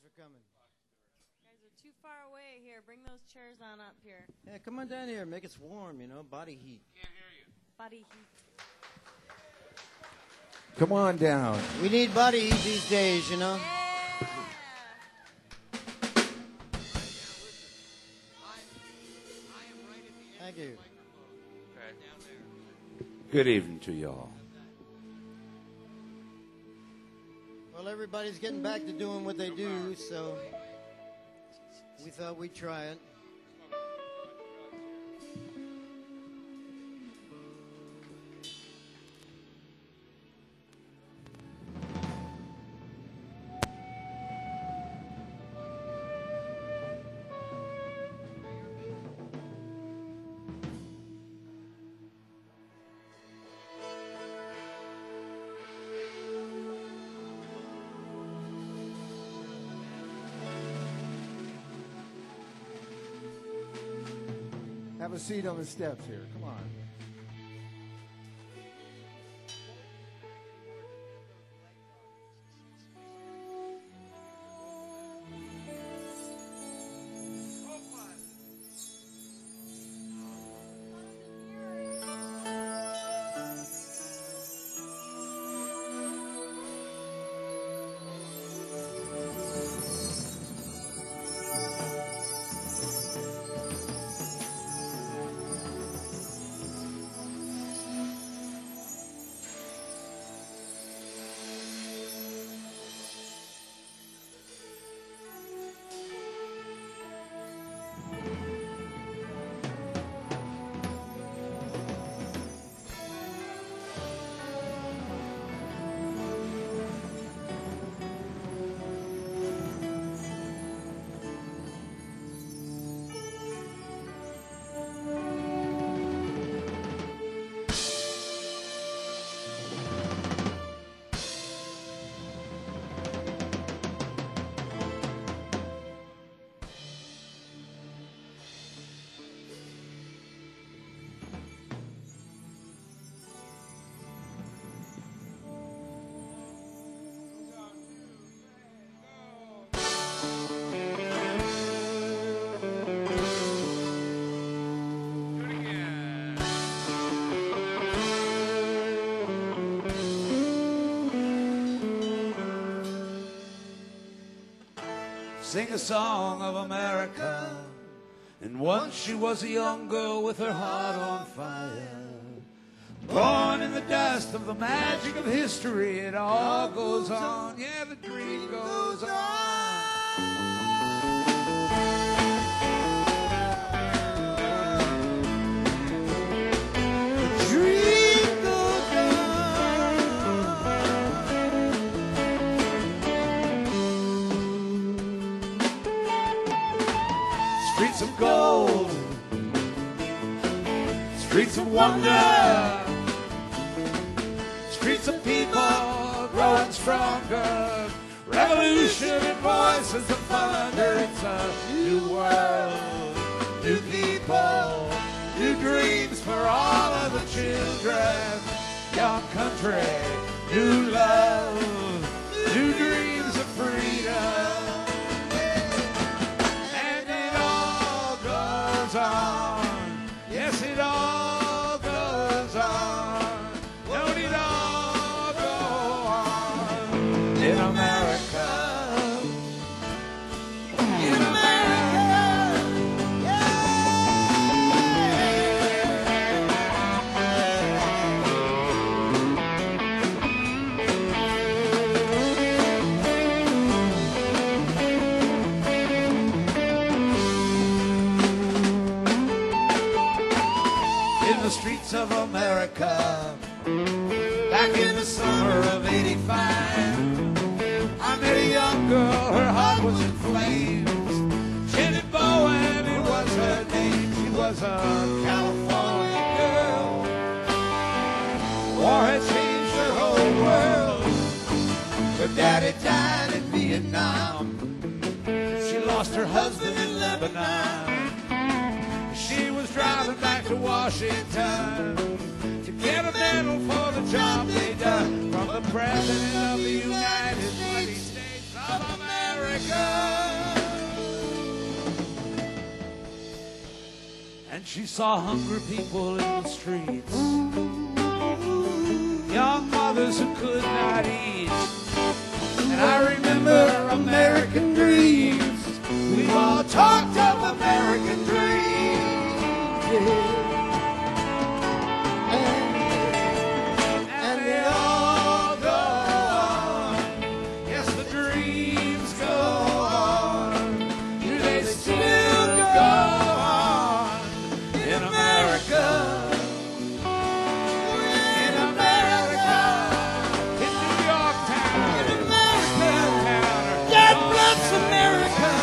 for coming. You guys are too far away here. Bring those chairs on up here. Yeah, come on down here. Make us warm, you know, body heat. Can't hear you. Body heat. Come on down. We need body heat these days, you know. Yeah. Thank you. Good evening to y'all. Well, everybody's getting back to doing what they do, so we thought we'd try it. Have a seat on the steps here. Come on. Sing a song of America. And once she was a young girl with her heart on fire. Born in the dust of the magic of history, it all goes on. Yeah, the dream goes on. Streets of gold, streets of wonder, streets of people growing stronger, revolution and voices of thunder. It's a new world, new people, new dreams for all of the children. Young country, new love, new dreams of freedom. On. Yes, it all goes on. Don't it all go on in America? In America, the streets of America, back in the summer of '85, I met a young girl, her heart was in flames. Jenny Bowen, it was her name. She was a California girl. War had changed her whole world. Her daddy died in Vietnam. She lost her husband in Lebanon. She was driving back to Washington to get a medal for the job they done from the President of the United States of America. And she saw hungry people in the streets, young mothers who could not eat. And I remember American dreams. We all talked of American dreams. Yeah. And they all go on. Yes, the dreams go on. Do they still go on in America? In America, in New York town, in America town. God bless America.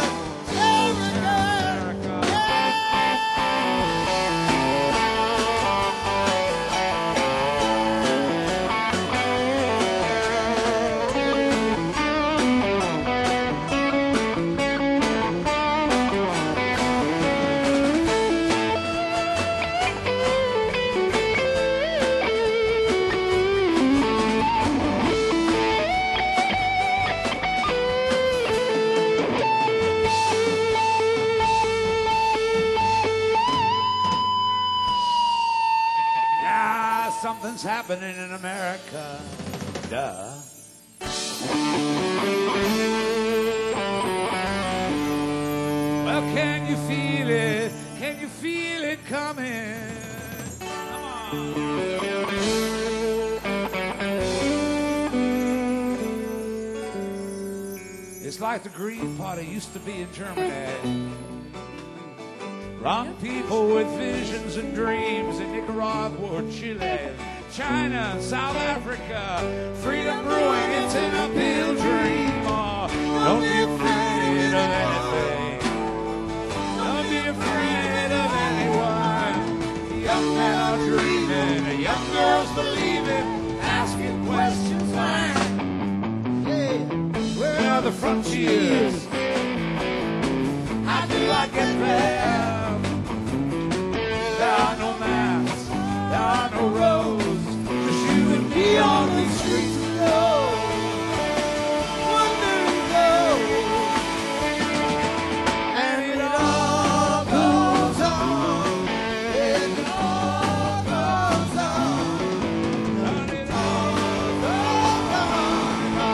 Something's happening in America. Duh. Well, can you feel it? Can you feel it coming? Come on. It's like the Green Party used to be in Germany. Wrong people with visions and dreams in Nicaragua or Chile, China, South Africa. Freedom brewing, it's an uphill dream. Oh, don't be afraid of anything. Don't be afraid of anyone. Young men are dreaming, young girls believing, asking questions like, hey, where are the frontiers? How do I get there? There are no maps, there are no roads, just you and me on the streets of gold. Wonder to go, and it all goes on, and it all goes on, and it all goes on,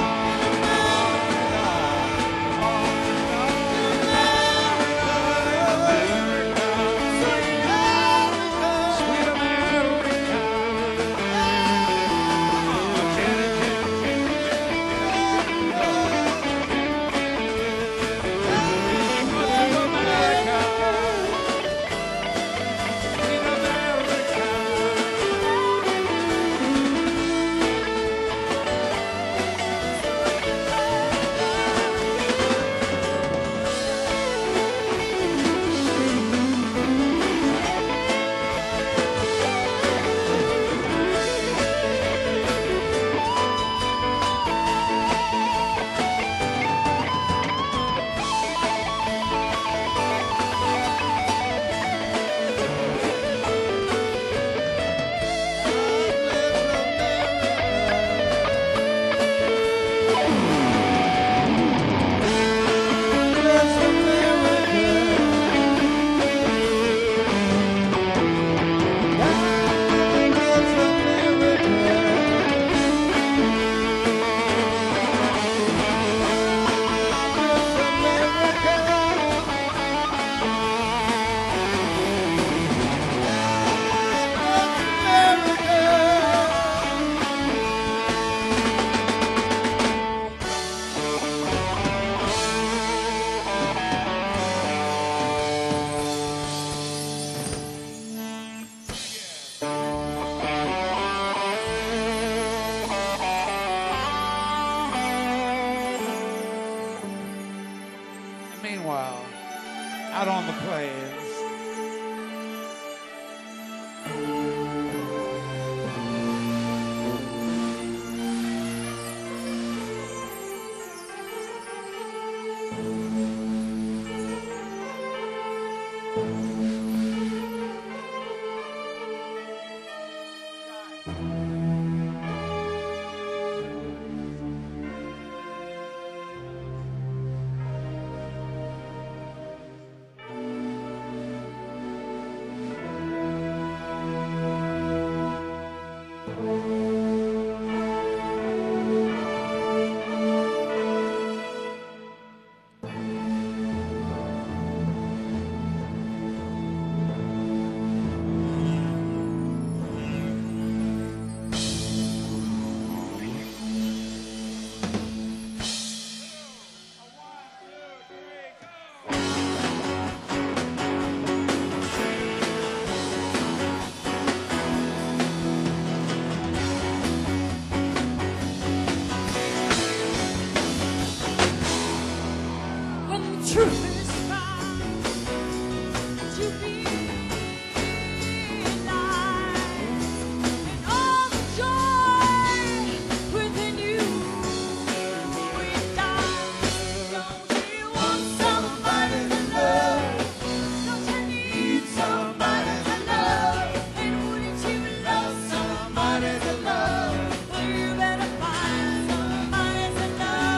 out on the plains. truth is found to be light, and all the joy within you will die. Don't you want somebody to love? Don't you need somebody to love? And wouldn't you love somebody to love? Well, you better find somebody to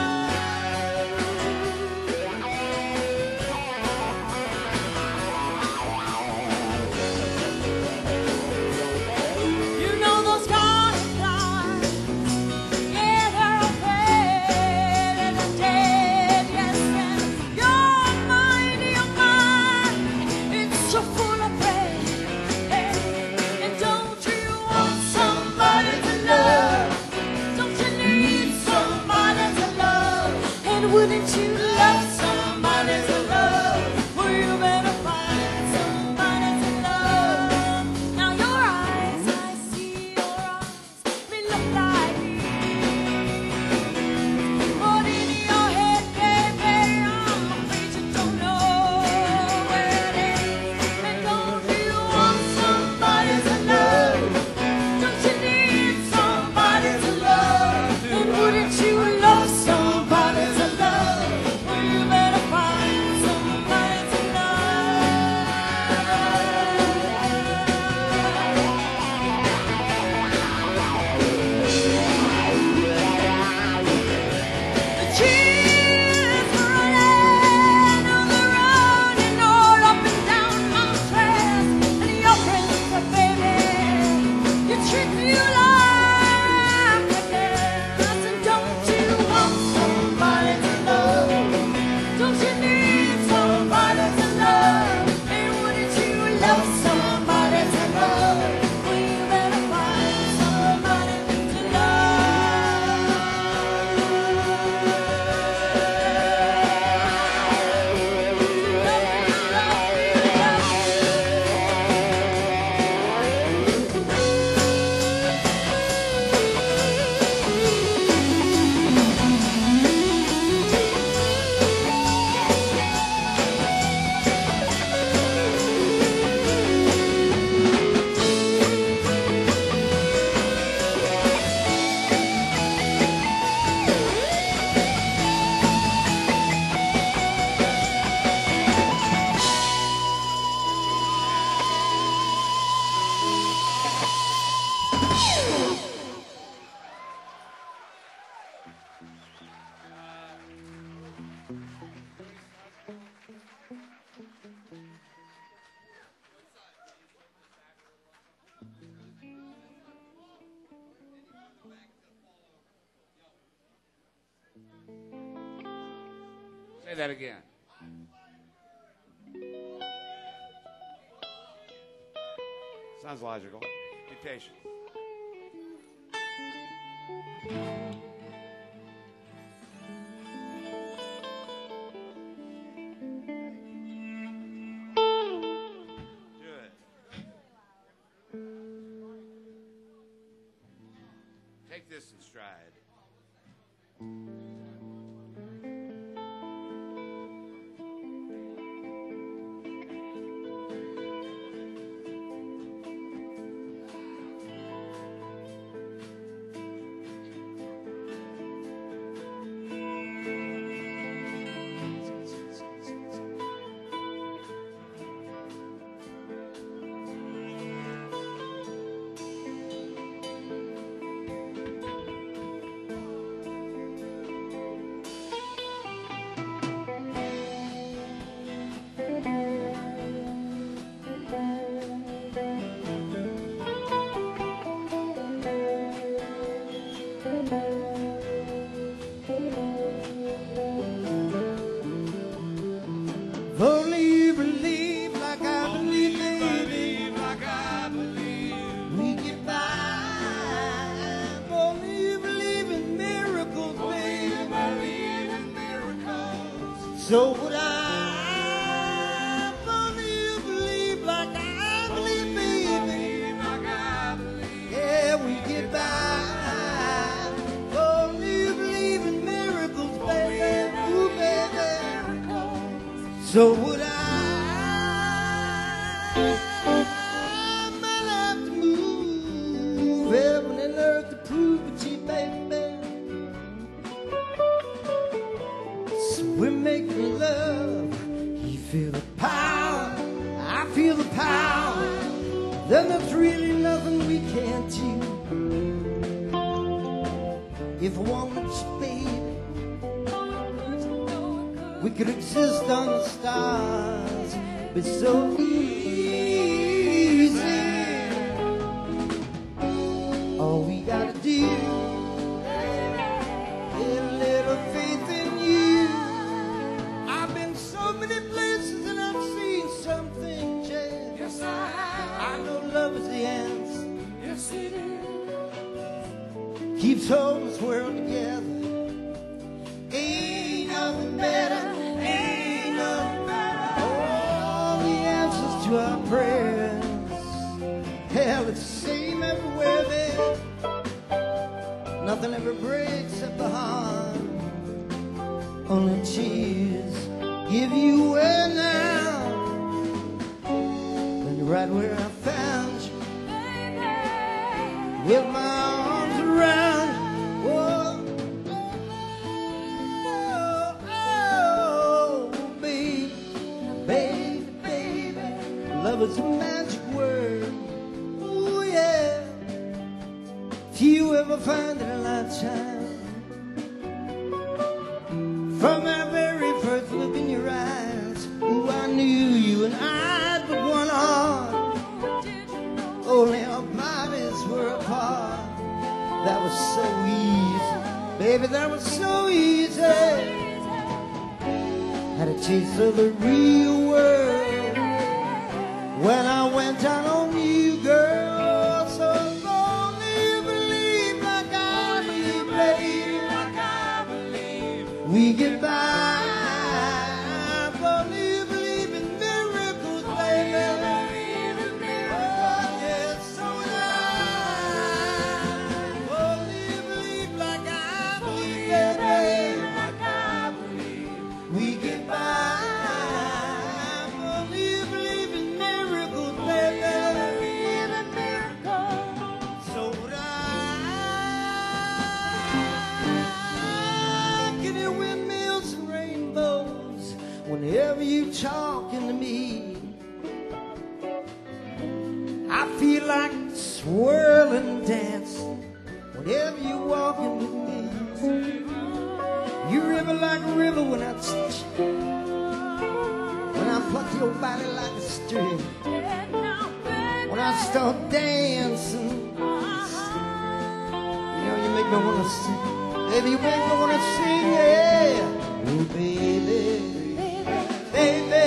love. You know those butterflies, yeah, they're afraid of the dead, yes, and your mind, it's so full of pain. And don't you want somebody to love? Don't you need somebody to love? And wouldn't you love somebody to love? Well, you better find somebody to love. Now your eyes, I see your eyes, may look like these, but in your head, baby, I'm afraid you don't know where it is. And don't you want somebody to love? Don't you need somebody to love? And wouldn't you love somebody to love? Well, you better find somebody to love. The tears running on the running all up and down my dress, and your friends, baby, you treat me like a gas. And don't you want somebody to love? Don't you need somebody to love? And wouldn't you love somebody to love? Well, you better find somebody to Say that again. Sounds logical. Be patient. Good. Take this in stride. If only you believe like I believe, baby, we get by. If only you believe in miracles, baby, so would I. If only you believe like I believe, baby, yeah, we get by. If only you believe in miracles, baby, ooh, baby. So would I might have to move heaven and earth to prove it to you, baby. So we're making love. You feel the power, I feel the power. Then there's really nothing we can't do. If I wanted to, baby, we could exist on the stars. But so easy. All we gotta do is a little faith in you. I've been so many places and I've seen something change. Yes, I know love is the answer. Yes, it is. Keeps holding this world together. Ain't nothing better. Ain't nothing better. All the answers to our prayers. Hell, it's the same everywhere, baby. Nothing ever breaks except the heart. Only tears give you away now. When you're right where I found you, with my arms around you. Oh, oh, oh, baby, baby, baby. Love is a magic word. Oh, yeah. If you ever find it a lifetime, from our very first look in your eyes, oh, I knew you and I but one heart. Only our bodies were apart. That was so easy, baby, that was so easy. Had a taste of the real world when I went down on you, girl. So only believe like I believe, baby, like I believe. We get by. Only believe in miracles, baby. Oh, yes, so would I. Only believe like I believe, baby, like I believe. We get by. Only believe in miracles, baby. So would I. Can you windmills and rainbows whenever you talking to me? I feel like swirling, dancing whenever you're walking with me. You river like a river when I touch you. When I pluck your body like a string. When I start dancing, you know you make me wanna sing. Baby, you make me wanna sing, yeah. Oh, baby, baby.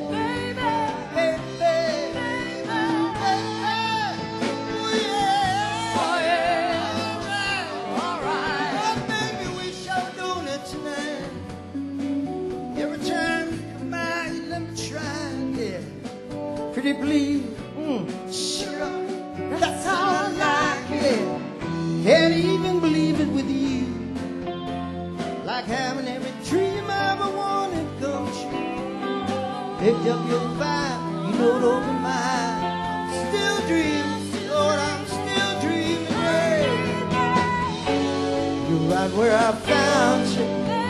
Pretty please, sure, that's how I like it. Can't even believe it with you. Like having every dream I ever wanted come true. Picked up your vibe, you rode over mine. Still dreaming, Lord, I'm still dreaming. Yeah. You're right where I found you,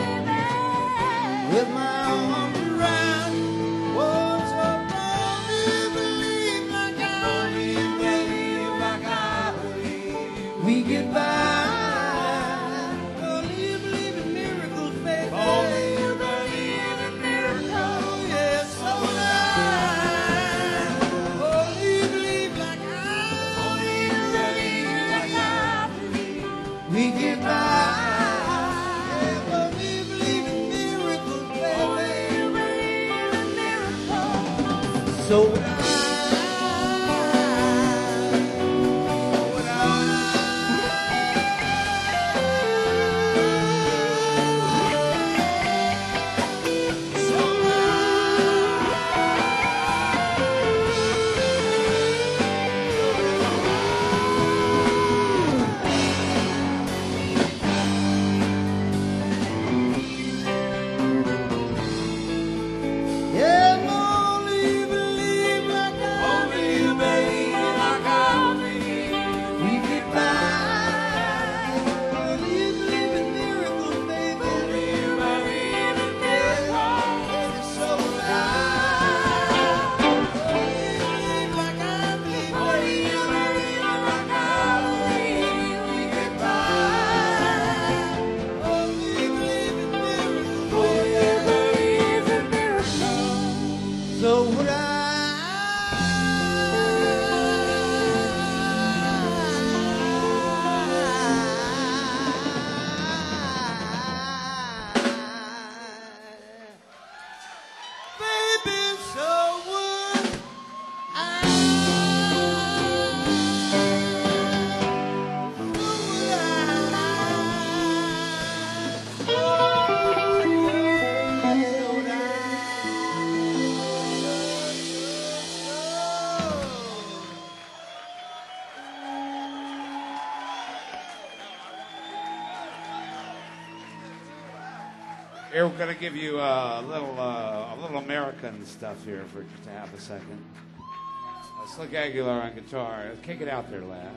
with my arms around you. Oh, so only believe like I believe, like I believe. We get by. Only you believe in miracles, baby. Only you believe in miracles. Yes, so will I. Only you believe like I believe, like I believe. We get by. Only you believe in miracles, baby. So would I. Yeah. Here, we're going to give you a little American stuff here for just to have a second. Slick Aguilar on guitar. Let's kick it out there, lad.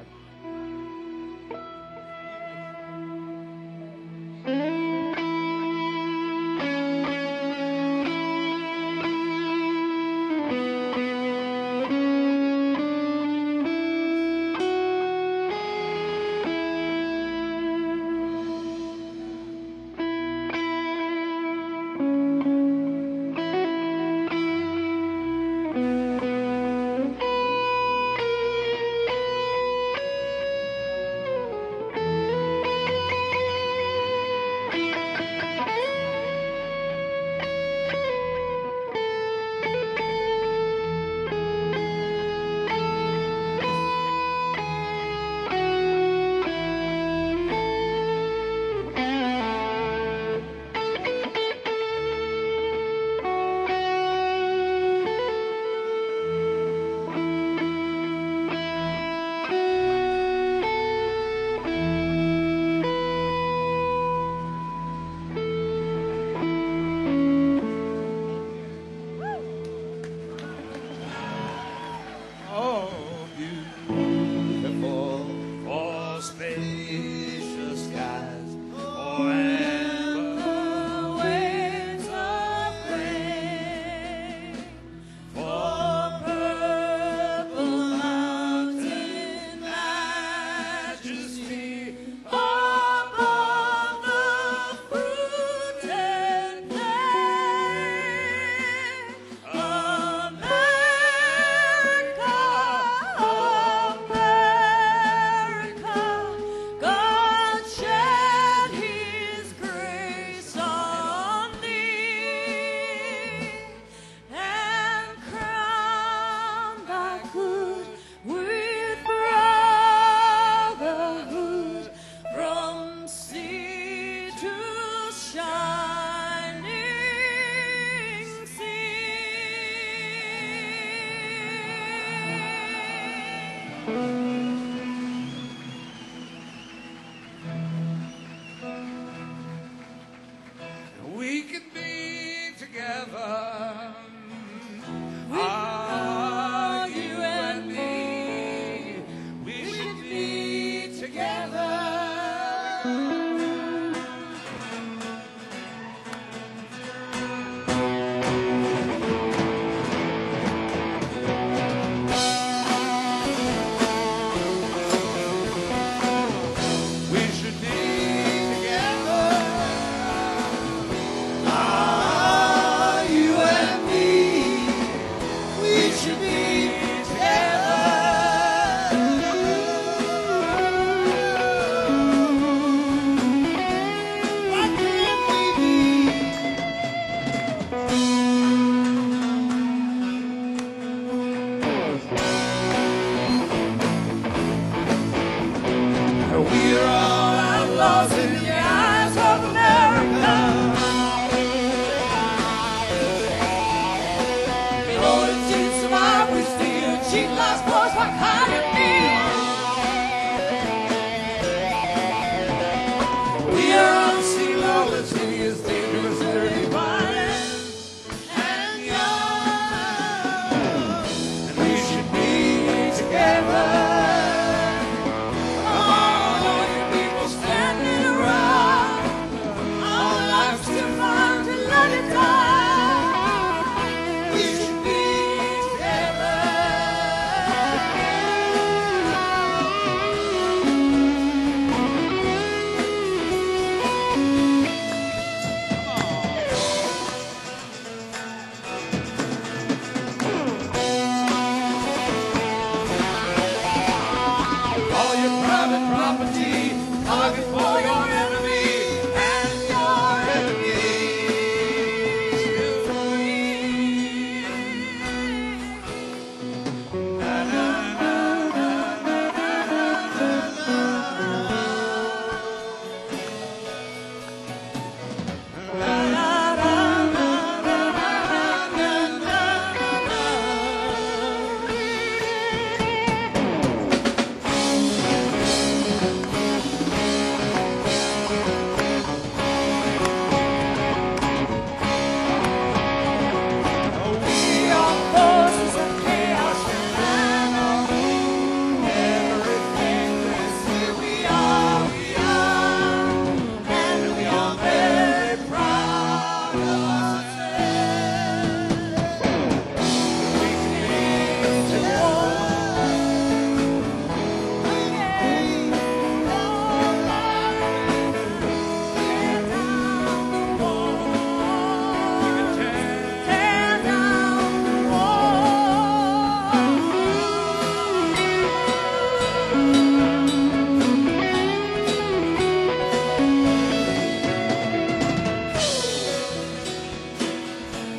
We could be together. Ah, you and me. We should be together. We should be together. Ah, you and me, we should be together. Why can't we be? We're all outlaws in the eyes of America. In order to survive, we steal, cheat, lost boys like hiding me. We are unseen lawless, hideous, dangerous, dirty, violent, and young. And we should be together. All you people standing around, our lives too fine to let it die. We should be together.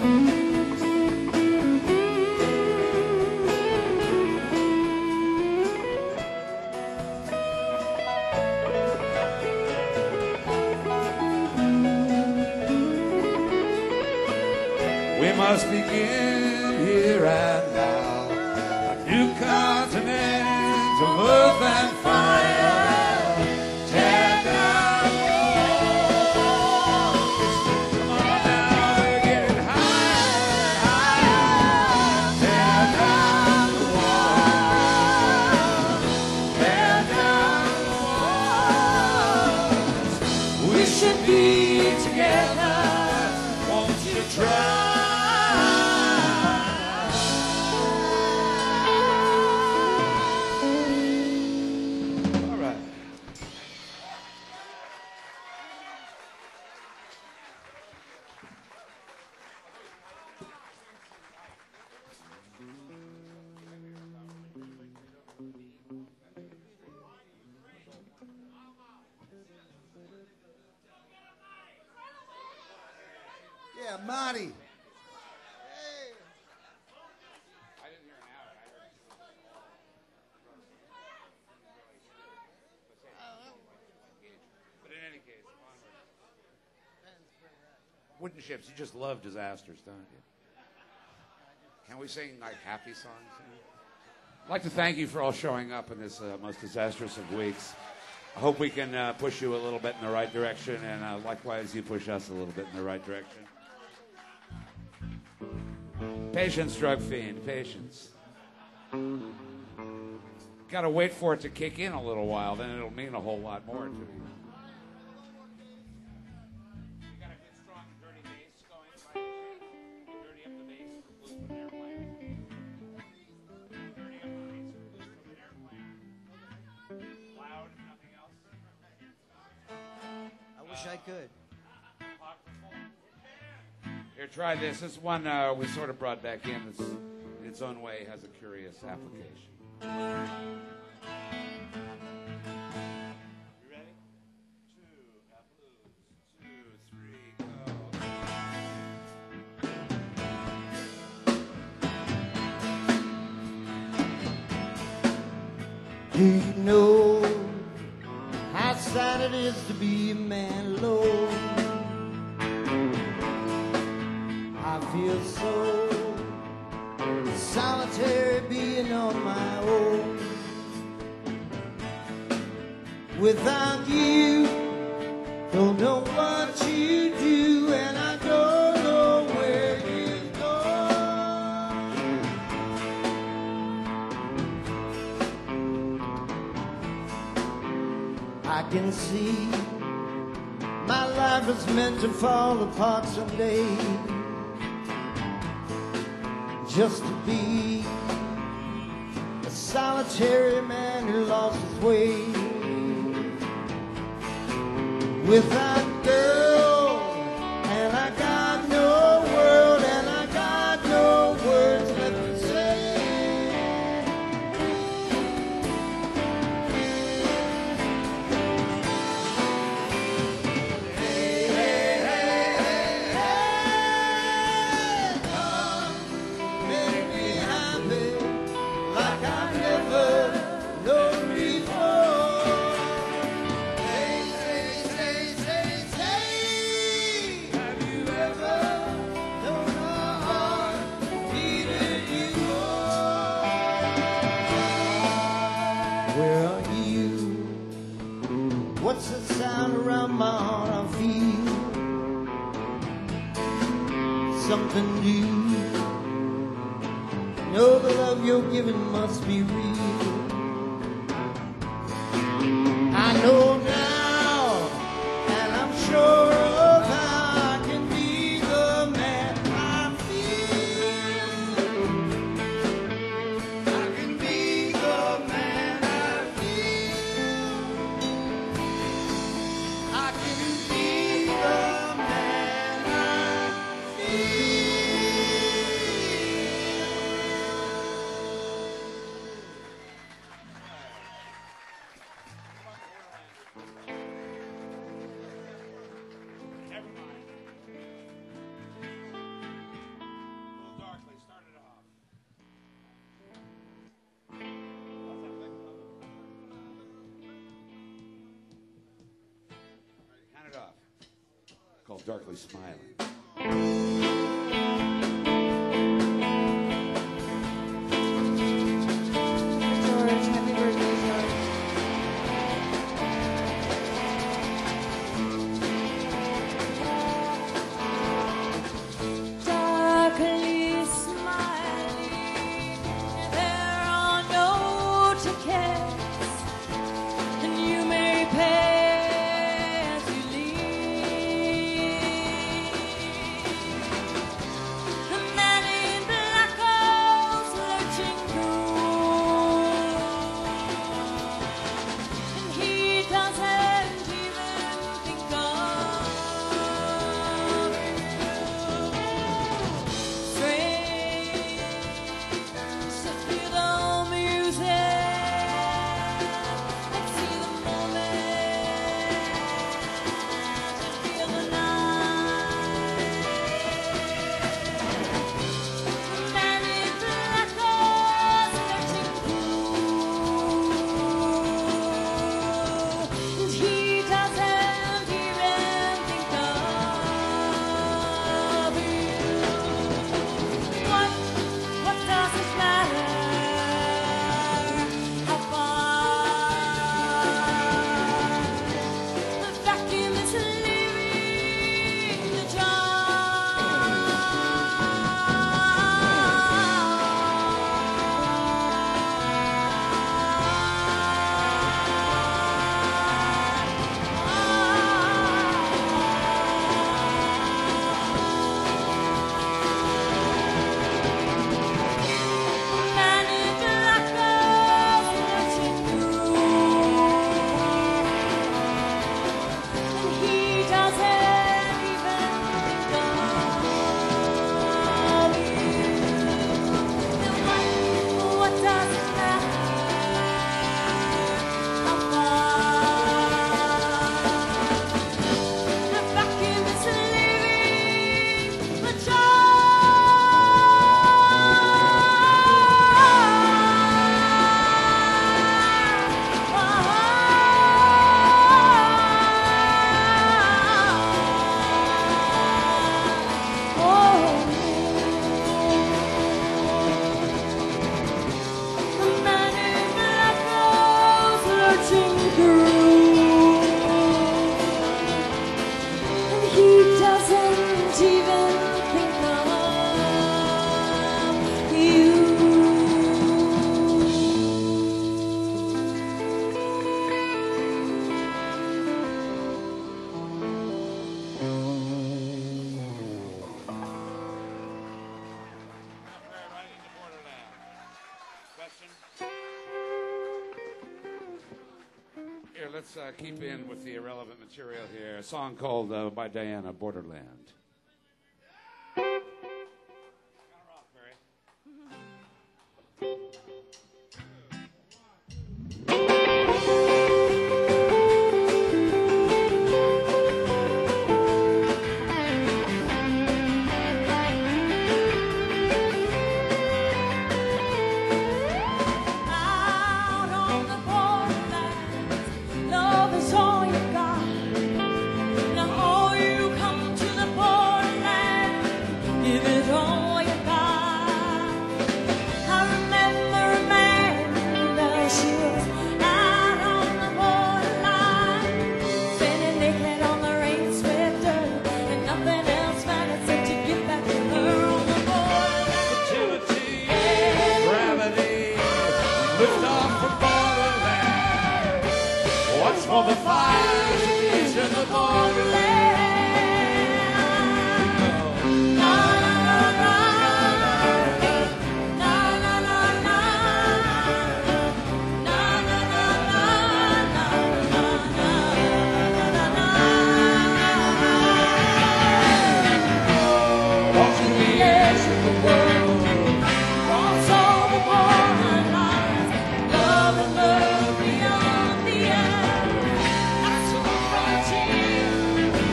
We must begin here and now. A new continent of earth and fire. Tear down walls. Come on now, we're getting higher, higher. Tear down the walls. Tear down the walls. We should be together. Won't you try? Yeah, Marty. But in any case, wooden ships, you just love disasters, don't you? Can we sing like happy songs? I'd like to thank you for all showing up in this most disastrous of weeks. I hope we can push you a little bit in the right direction, and likewise you push us a little bit in the right direction. Patience, drug fiend, patience. Got to wait for it to kick in a little while, then it'll mean a whole lot more to you. You got a good, strong, dirty bass going, right? Dirty up the bass for blues from an airplane. Dirty up the bass for blues from an airplane. Loud, if nothing else. I wish I could. Here, try this. This one we sort of brought back in. It's, in its own way, has a curious application. You ready? 2, blues, 2, 3, go. Do you know how sad it is to be a man alone? I feel so solitary being on my own. Without you, don't know what you do, and I don't know where you go. I can see my life is meant to fall apart someday. Just to be a solitary man who lost his way. Without girl, and I got no world, and I got no words left to say. Hey, hey, hey, hey, hey, come, make me happy like I've never known before. Say, have you ever known a heart needed you more? Where are you? What's the sound around my heart? I feel something new. Know the love you're giving must be real. I know now, and I'm sure of how I can be the man I feel. I can be the man I feel. I can be the man I feel. called Darkly Smiling. George, happy birthday, George. Darkly smiling, there are no tickets, and you may pay as you leave. The man in black goes lurching through, and he doesn't even think of you. Strange to feel the music and see the moment and feel the night. The man in black goes lurching through, and he doesn't even think of you. What does it matter? How far? The vacuum is leaving the man in black goes lurching through, and he doesn't even think of you. And what does it matter? How far? The vacuum is leaving the The man in black goes lurching through, and he doesn't even think of you. Here, let's keep in with the irrelevant material here. A song called by Diana, Borderland. Out on the borderland, love is all you got. Now all you come to the borderland, give it all you got. I remember Amanda, she was out on the borderline, standing naked on the rain-swept dirt, and nothing else mattered except to get back to her on the borderland. Fertility, gravity, lift off from borderland. Watch for the fires at the edge of the borderland. Na na na na, na na na na, na na na na, Watching the edge of the world. cross all the borderlines, love and love beyond the end. That's the frontier.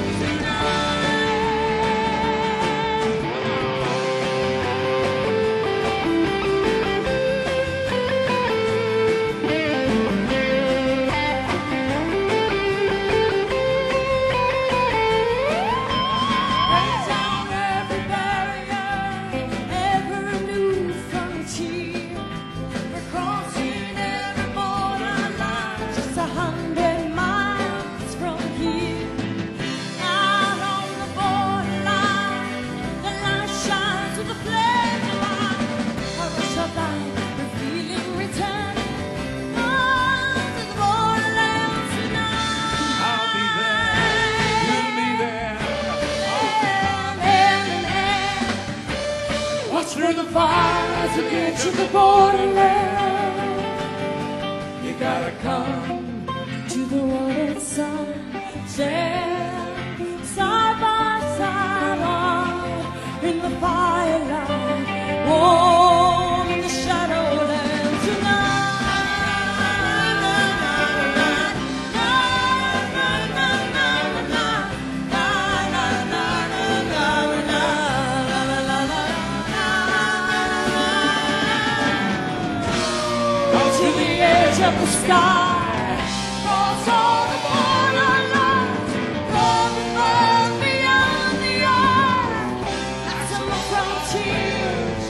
Cross through the fire to get to the borderland. You gotta come To the waterside, stand side by side on in the firelight, warm in the shadowland tonight. To the edge of the sky, cross all the borderlines, from the earth beyond the earth, and to the frontiers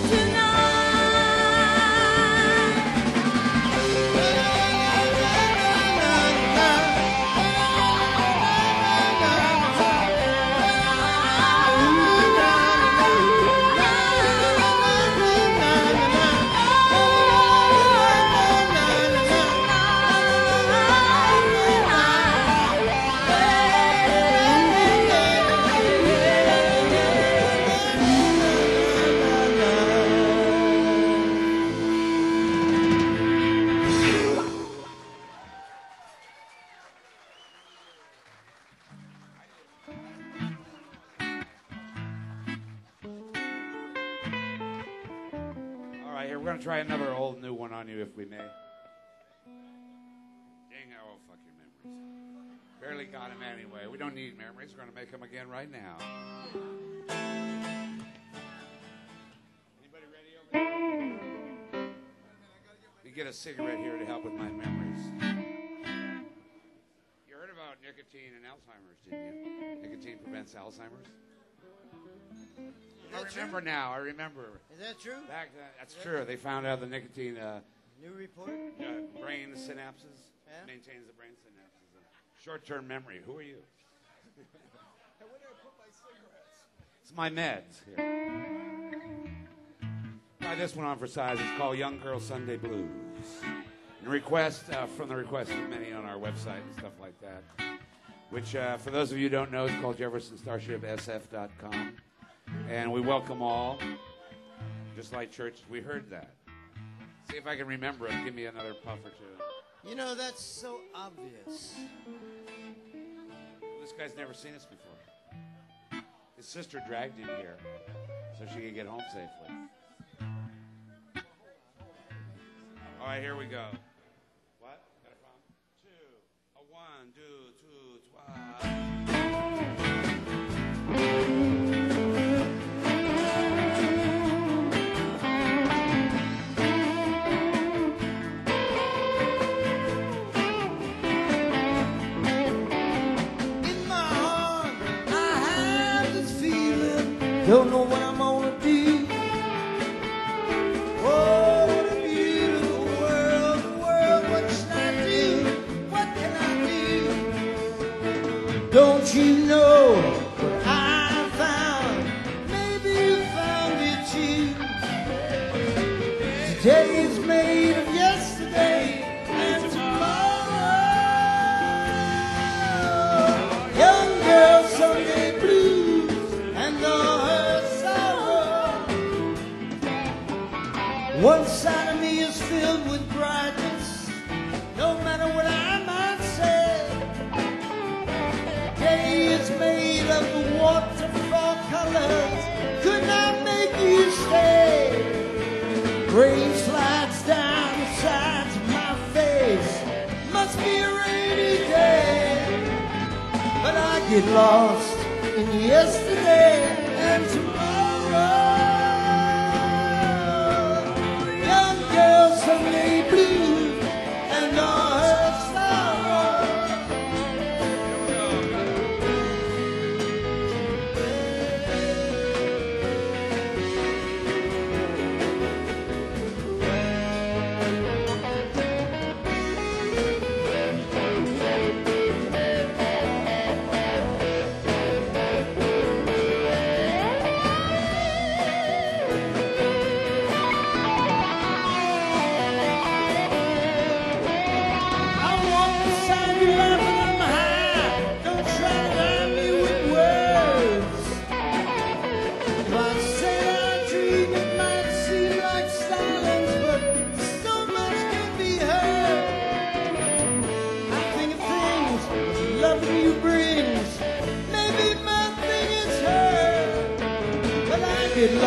All right, here, we're going to try another old new one on you, if we may. Dang, oh, fuck your memories. Barely got them anyway. We don't need memories. We're going to make them again right now. Anybody ready over there? You get a cigarette here to help with my memories. You heard about nicotine and Alzheimer's, didn't you? Nicotine prevents Alzheimer's? I remember now. I remember. Is that true? Back then, that's true. They found out the nicotine New report? brain synapses Yeah? maintains the brain synapses. Short-term memory. Who are you? Where did I put my cigarettes? It's my meds here. Try this one on for size. It's called Young Girl Sunday Blues. And request from the request of many on our website and stuff like that. Which, for those of you who don't know, is called JeffersonStarshipSF.com. And we welcome all, just like church. We heard that. See if I can remember it. Give me another puff or two. You know, that's so obvious. This guy's never seen us before. His sister dragged him here so she could get home safely. All right, here we go. What? Got a problem? 2, a 1, 2, 3. In my heart, I have this feeling. Don't know what I'm gonna do. Oh, what a beautiful world, what should I do? What can I do? Don't you know what I found? Maybe you found it too. Today is made of yesterday and tomorrow. Young girl, Sunday blues and all her sorrow. One side of me is filled with brightness, no matter what I might say. Day is made of the waterfall colors, could not make you stay. Rain slides down the sides of my face, must be a rainy day. But I get lost in yesterday and tomorrow. Young girl, Sunday blues and all her sorrow.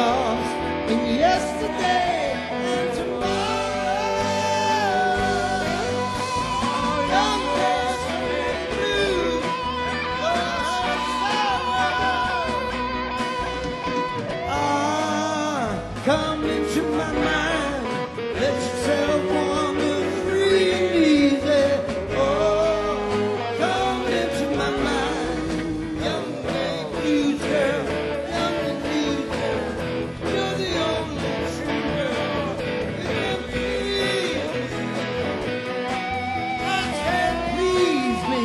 lost in yesterday and tomorrow. Young girls make blues, come into my mind, let yourself wander free and easy. Oh, come into my mind, young and blues girl, young and blues girl. You're the only true girl that please me. I said, please me.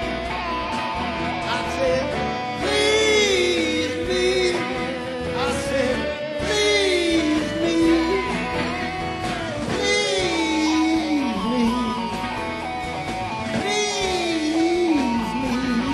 I said, please me. I said, please me. Please me. Please me.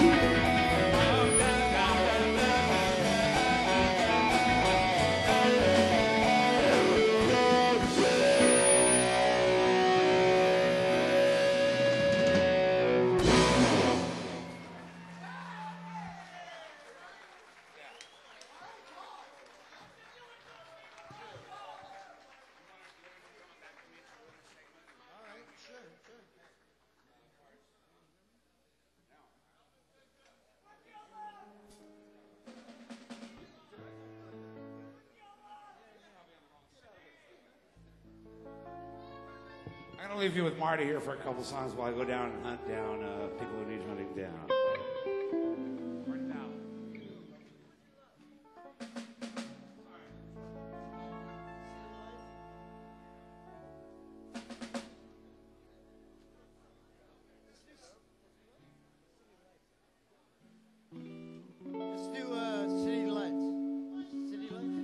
I'm going to leave you with Marty here for a couple songs while I go down and hunt down people who need hunting down. Let's do City Lights. City Lights?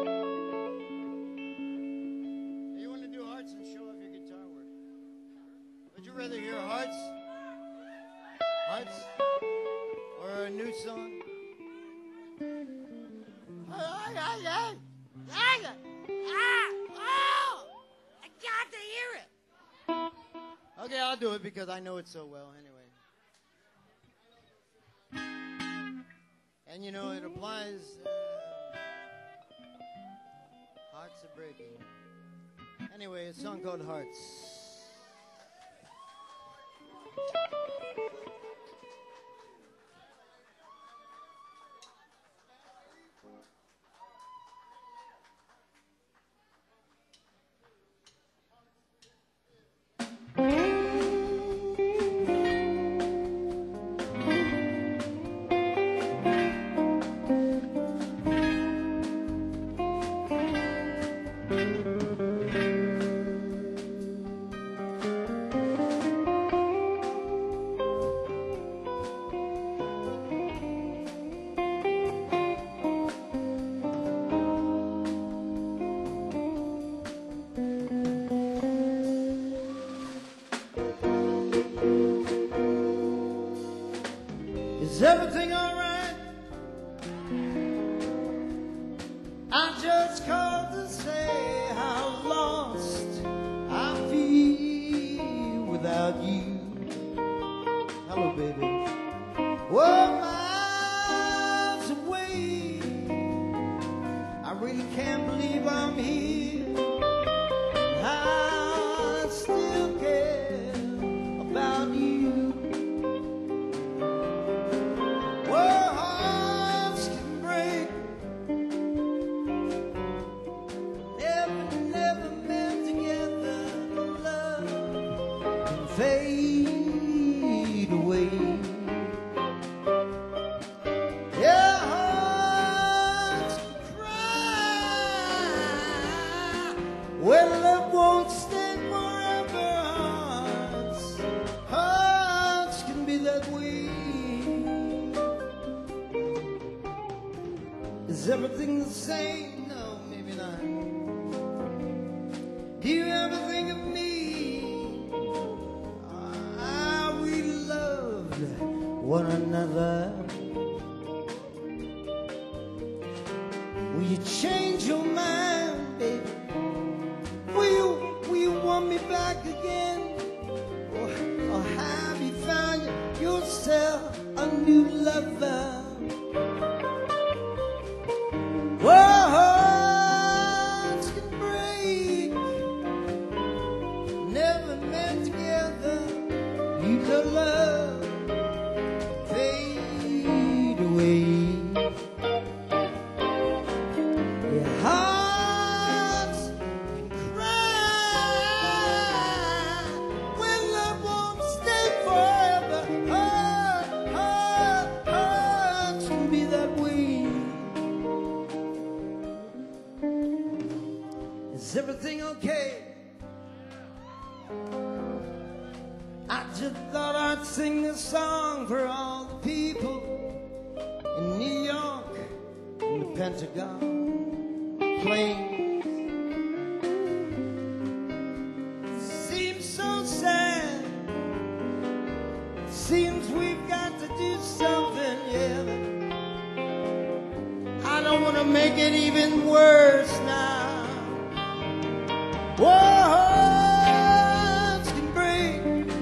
You want to do Hearts and show off your guitar work? Would you rather hear Hearts? Hearts? Or a new song? Okay, I'll do it because I know it so well anyway. And you know, it applies. Hearts are breaking. Anyway, a song called Hearts. Is everything alright? I just called to say how lost I feel without you. Hello, baby. Well, miles away, I really can't believe I'm here. I still care about you. Well, hearts can break, never meant together. Love can fade away. Yeah, hearts can cry. Well, love won't stand forever. Hearts can be that way. Is everything the same? No, maybe not. Do you ever think of me? We loved one another. Will you change your mind, baby? Will you want me back again? Or have you found yourself a new lover? Whoa, Is everything okay? I just thought I'd sing this song for all the people in New York, in the Pentagon planes. Seems so sad. Seems we've got to do something, yeah. I don't want to make it even worse now. Hearts can break,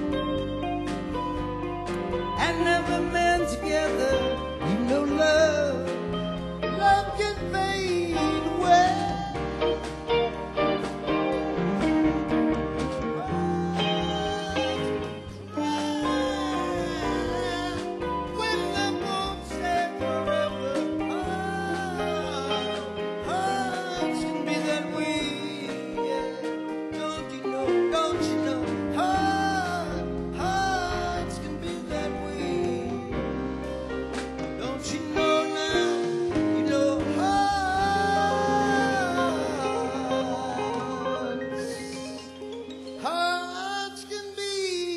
and never man together. You know love can fade away. When they won't stay forever. Hearts can be that way. Don't you know? Hearts can be that way. Don't you know now? You know hearts can be.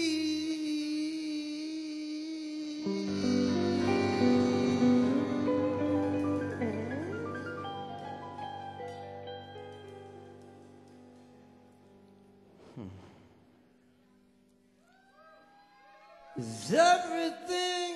Is everything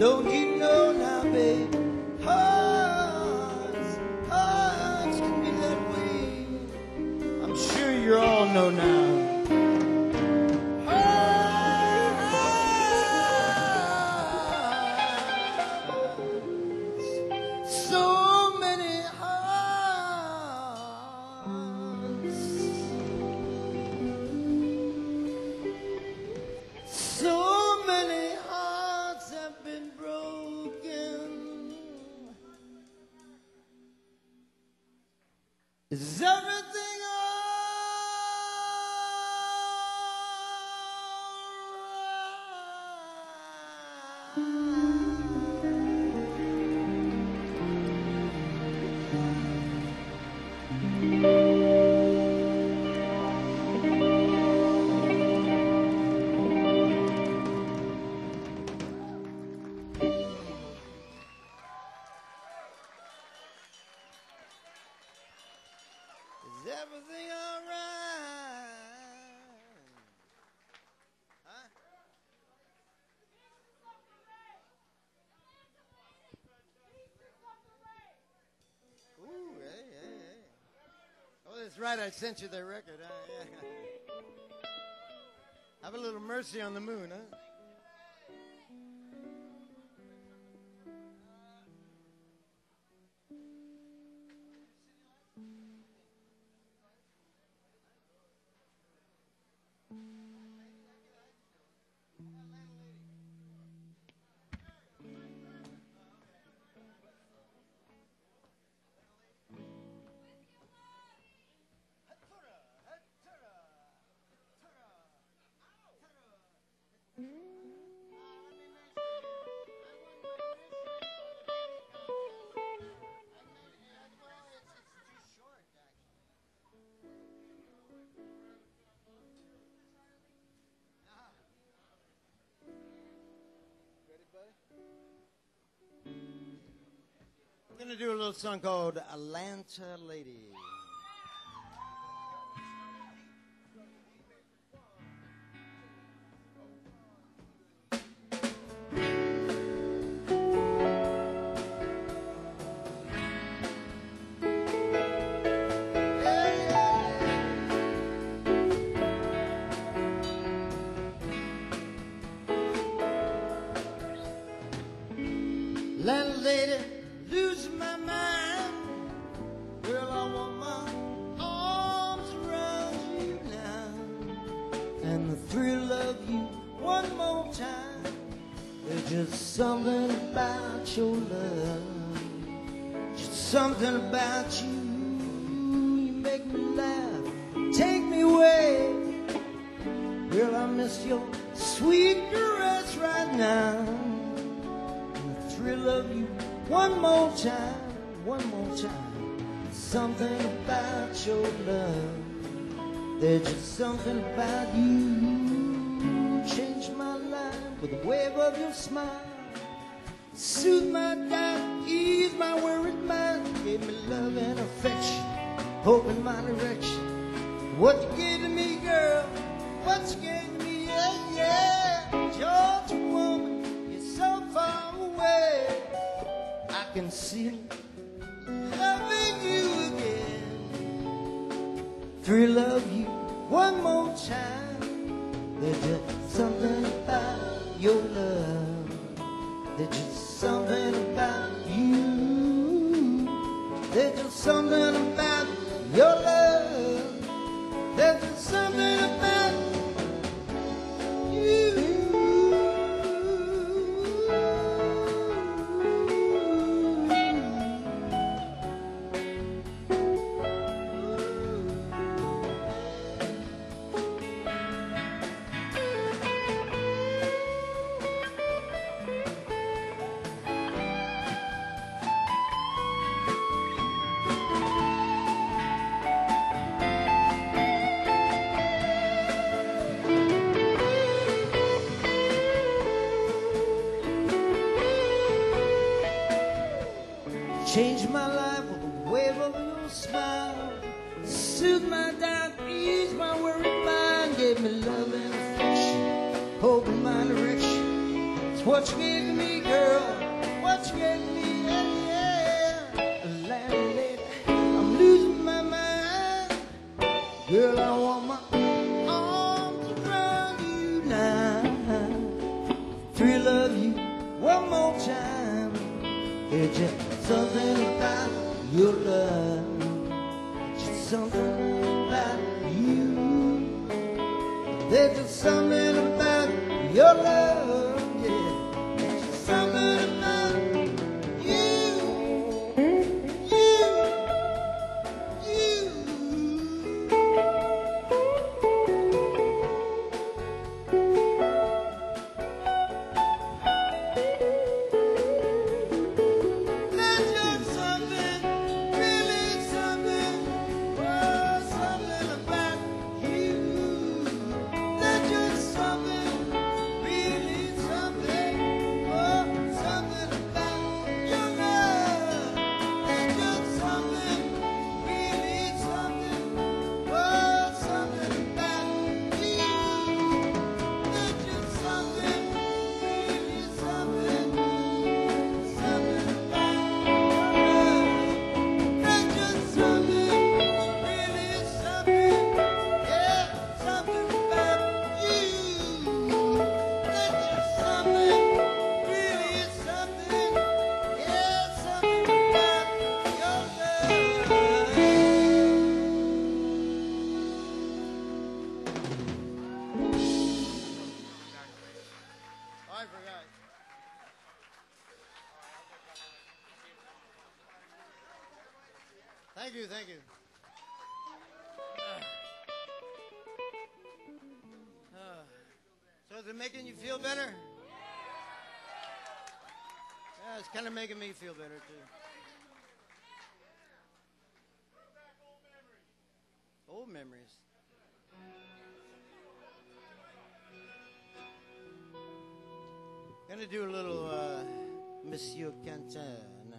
Don't you know now, babe? Hearts can be that way. I'm sure you all know now. So many hearts, so many hearts have been broken. Is everything Is everything all right? Huh? Ooh, hey. Oh, that's right. I sent you the record. Yeah. Have a little mercy on the moon, huh? I'm going to do a little song called Atlanta Lady. Atlanta Lady, losing my mind. Girl, I want my arms around you now, and the thrill of you one more time. There's just something about your love, just something about you. You make me laugh, take me away. Girl, I miss your sweet caress right now. Thrill of you one more time. Something about your love, there's just something about you. Changed my life with a wave of your smile. Soothe my doubt, ease my worried mind. Gave me love and affection, hope in my direction. What you gave to me, girl, what you gave to me, yeah. Georgia woman, you're so far away. I can see loving you again. Thrill of you one more time. There's just something about your love. There's just something about you. There's just something about your love. There's just something about you. Changed my life with a wave of your smile. Soothed my doubt, eased my worried mind. Gave me love and affection, hope in my direction. It's what you gave to me, girl, what you gave to me, yeah, yeah. Landlady, I'm losing my mind. Girl, I want my arms around you now. Thrill of you one more time. It's just something about your love. Just something about you. There's just something about your love, yeah. There's just something about Thank you. So is it making you feel better? Yeah, it's kind of making me feel better too. Old memories. Gonna do a little Monsieur Cantin now.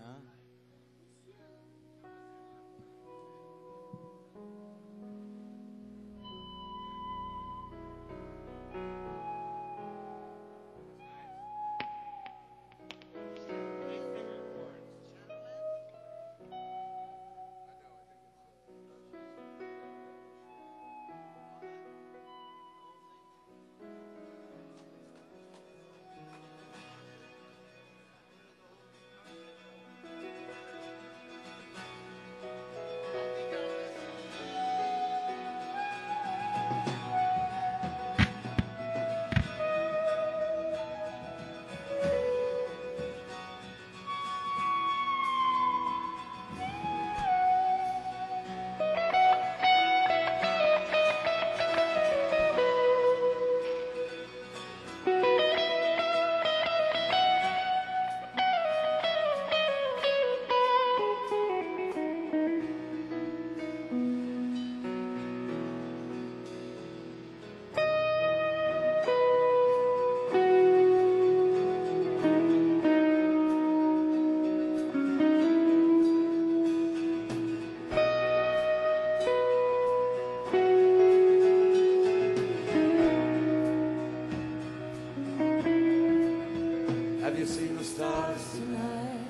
Have you seen the stars tonight?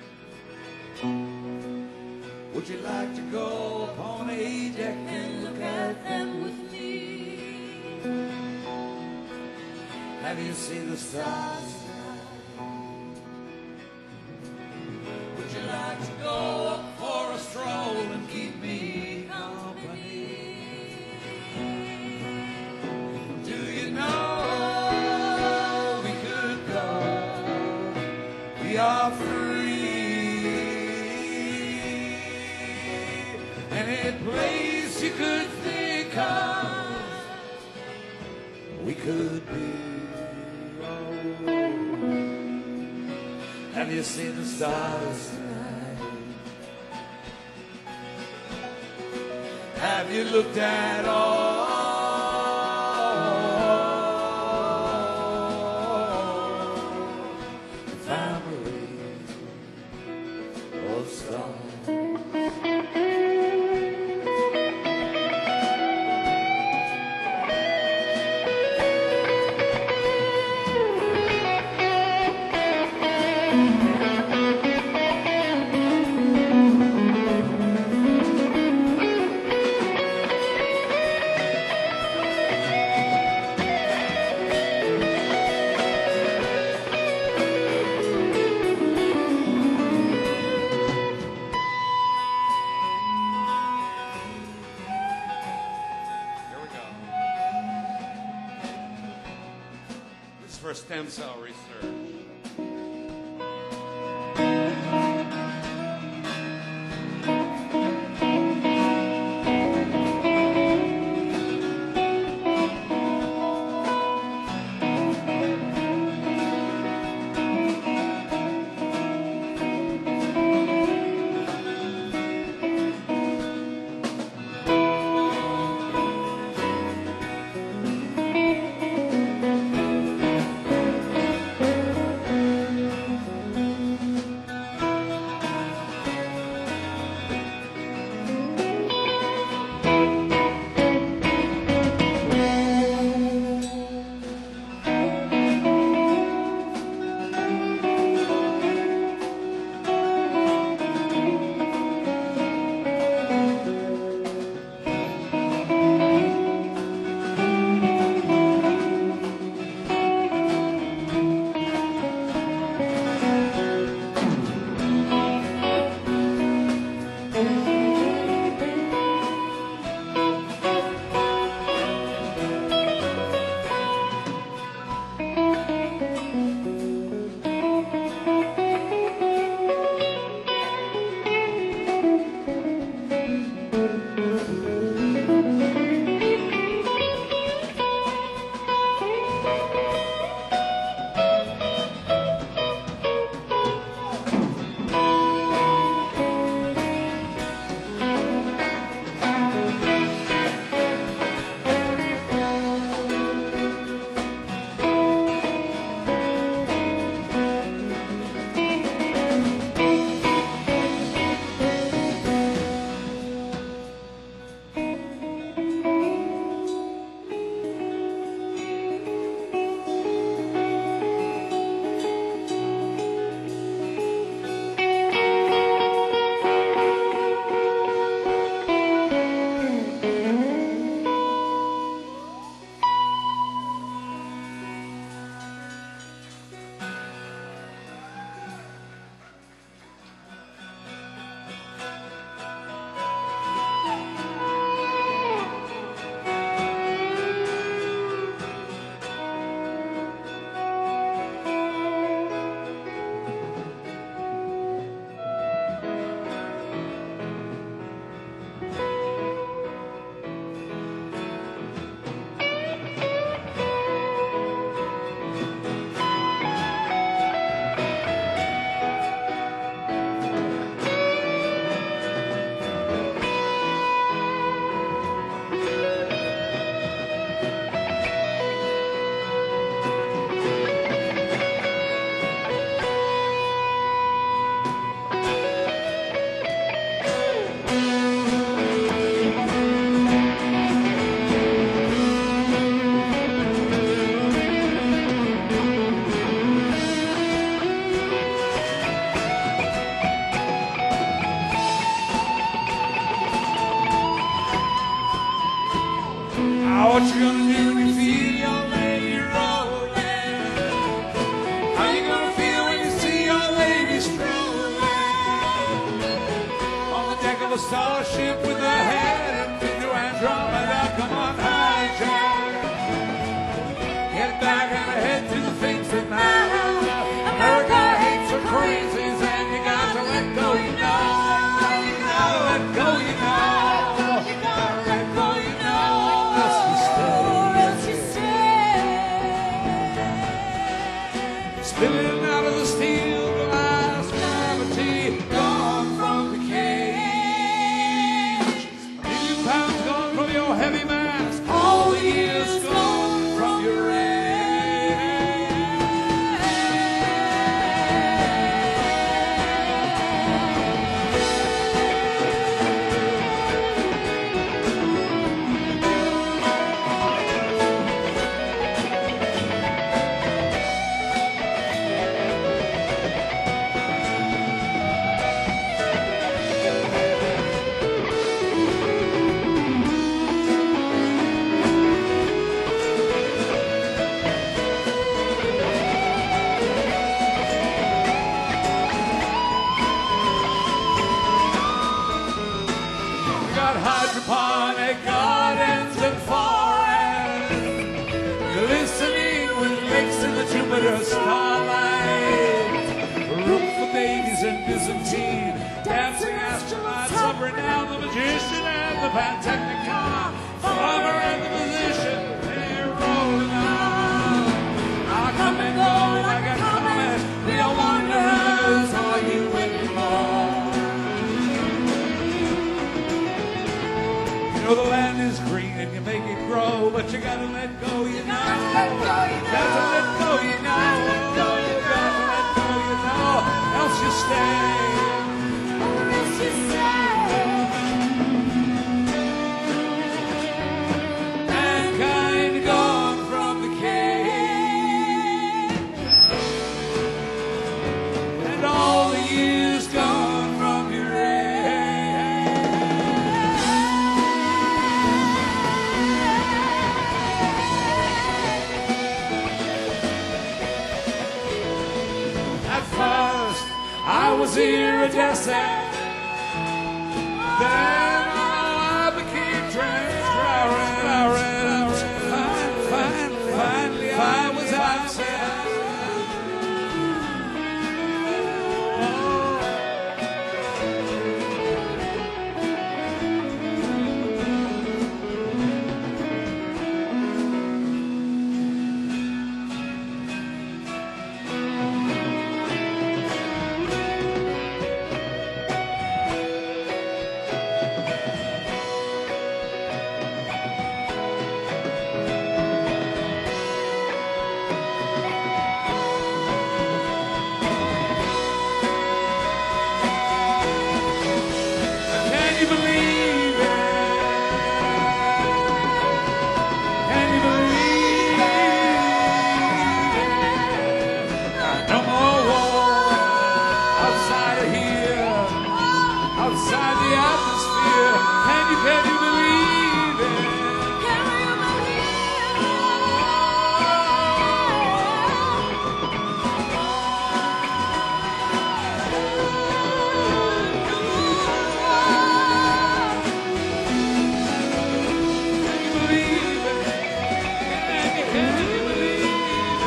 Would you like to go upon a deck and look at them with me? Have you seen the stars tonight? Would you like to go up for a stroll and keep me company? Do you know we could go? We are free. Any place you could think of, we could be. Oh. Have you seen the stars tonight? Have you looked at all the families of stars? for stem cell research. What you gonna do when you feel your lady rolling? How you gonna feel when you see your lady strolling on the deck of a starship with her head into Andromeda? Come on, hijack. Get back and head to the things that matter. America hates the crazies, and you got to let go, you know. You gotta let go, you know. You gotta let go, you know. Spilling out of the steel glass, gravity gone from the cage. A million pounds gone from your heavy mass, all the years gone from your age. Hydroponic gardens and forests, glistening with lakes in the renown, the magician and the pantechnicon, farmer and the musician, they're rolling on. I come and go like a comet, we are wanderers, are you anymore? You know the land is green and you make it grow, but you gotta let go, you know. Gotta let go, you know. Gotta let go, you know. Else you stay. Or else you stay. Mankind gone from the cave, and all the years gone from your age. At first, I was iridescent. Then I became transparent. Finally, I was absent. Can you believe it? Can you believe it? No more war outside of here, outside the atmosphere. Can you believe it? Can you believe it? Can you believe it?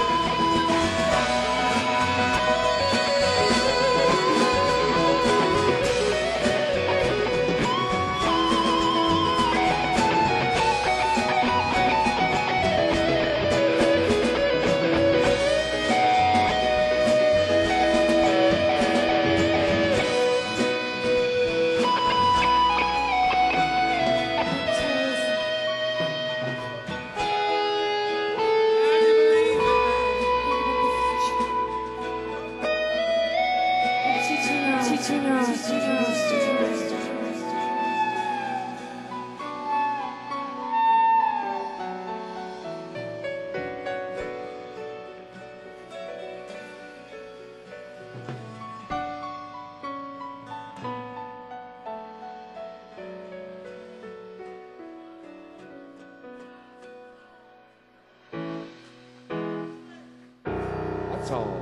That's all.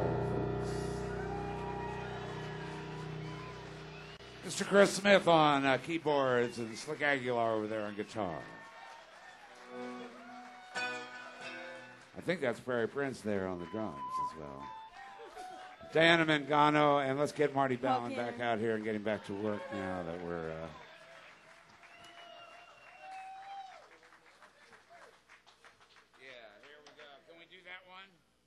Mr. Chris Smith on keyboards and Slick Aguilar over there on guitar. I think that's Barry Prince there on the drums as well. Diana Mangano, and let's get Marty Ballin back out here and get him back to work now that we're... Yeah, here we go. Can we do that one?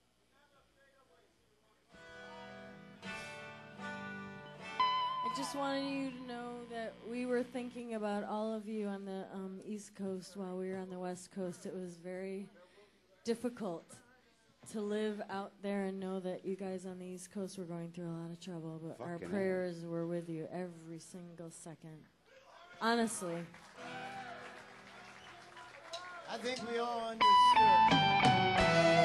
I just wanted you to know that we were thinking about all of you on the East Coast while we were on the West Coast. It was very difficult to live out there and know that you guys on the East Coast were going through a lot of trouble, but our Fucking prayers were with you every single second. Honestly. I think we all understood.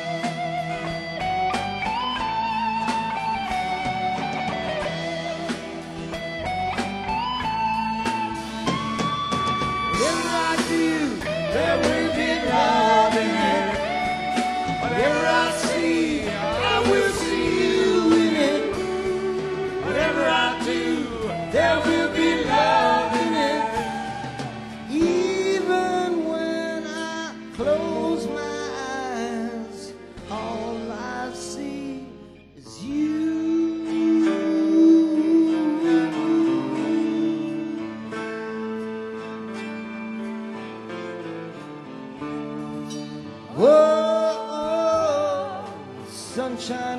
Whatever I do, there will be love in it. Whatever I see, I will see you in it. Whatever I do, there will be love in it. Even when I close my eyes, all I see is you.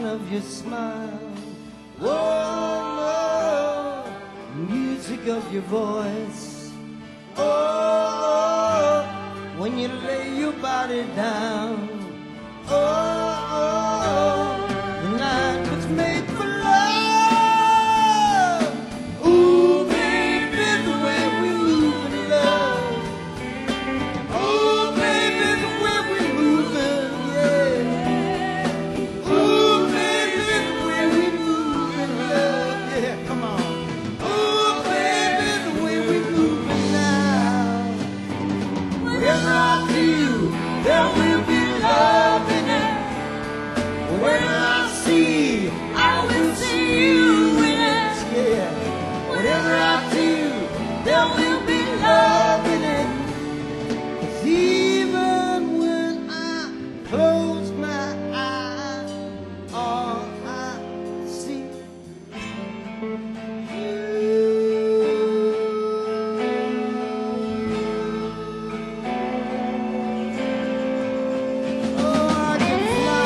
of your smile. Oh, music of your voice. Oh, when you lay your body down. Oh, the night was made for love. Ooh, baby, the way we move in love. Oh, baby, the way we move in, yeah. Ooh, baby, the way we move in love, yeah. Come on. Oh, baby, the way we move in now. Wherever I do, there will be love in it. Wherever I see, I will see you in it. Yeah. Whatever I do, there will be love in it. 'Cause even when I close my eyes, all I see you. Oh, I can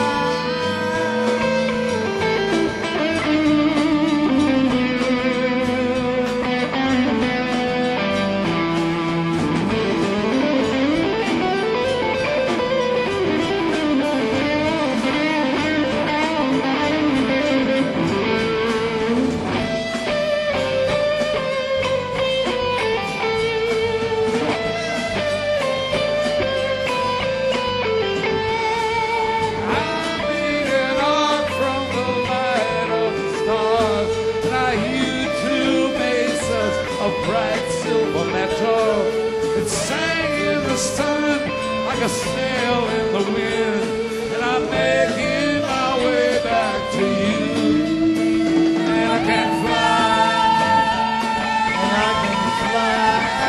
I'm being on from the light of the stars, and I hear two mesas of bright silver metal. It sang in the sun like a snail in the wind, and I'm making my way back to you. And I can fly, and I can fly.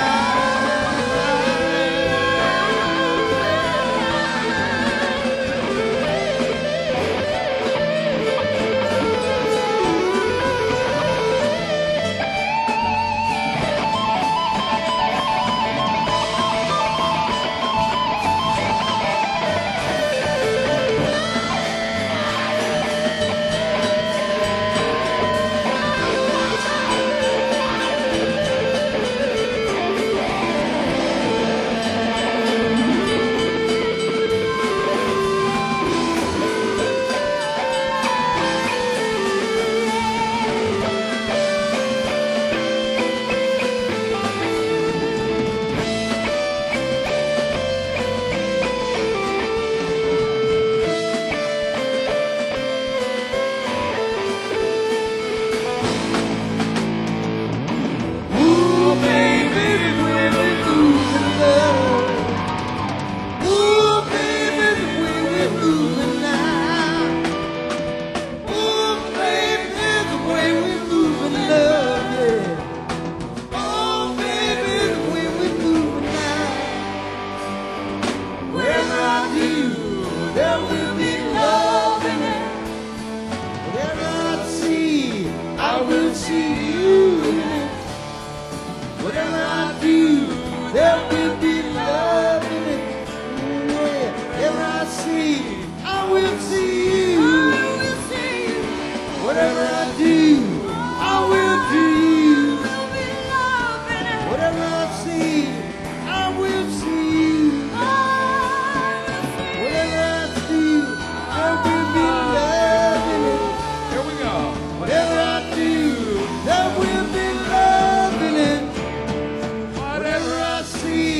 Ooh, baby, the way we move in love. Ooh, baby, the way we move in now. Ooh, baby, the way we move in love, yeah. Oh, baby, the way we move in now. Wherever I do, there will be love in it. Whatever I see, I will see you in it. Whatever I do, there will be love in it. Yeah. Whatever I see, I will see you. Whatever I do, I will do you. Whatever I see, I will see you. Whatever I do, there will be love in it. here we go. Whatever I do, there will be love in it. Whatever I see,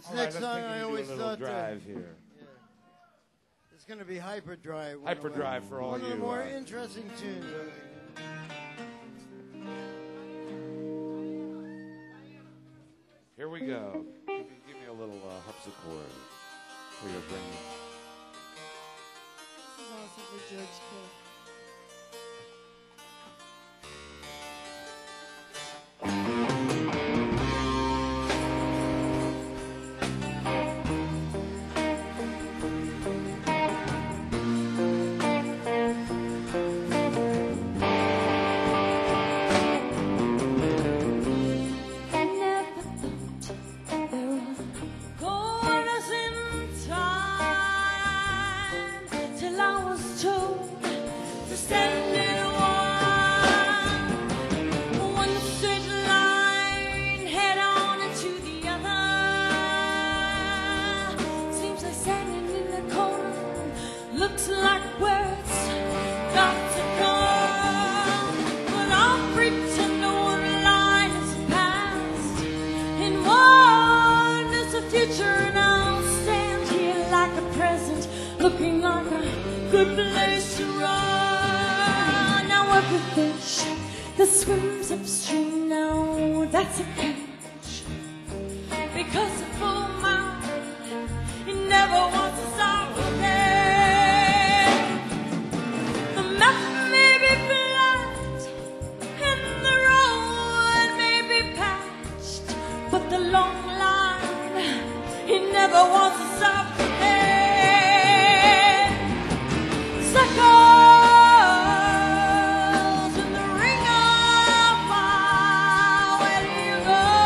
This All right, next let's song take I you always to a little thought drive here. it's going to be Hyperdrive. Hyperdrive for all one of the you, more interesting tunes. I think. Here we go. Give me a little harpsichord for your brain. This is also for George K. I never thought there were corners in time till I was told to stand in one straight line, head on into the other. Seems like standing in the corner looks like where it's got to come, but I'll pretend one line is past and one is the future, and I'll stand here like a present, looking like a good place to run. Now every fish that swims upstream, now that's a catch, because a full mouth, it never wants to stop again. The map may be flat and the road may be patched, but the long line, it never wants to stop again. Circles in the ring of fire, where do you go?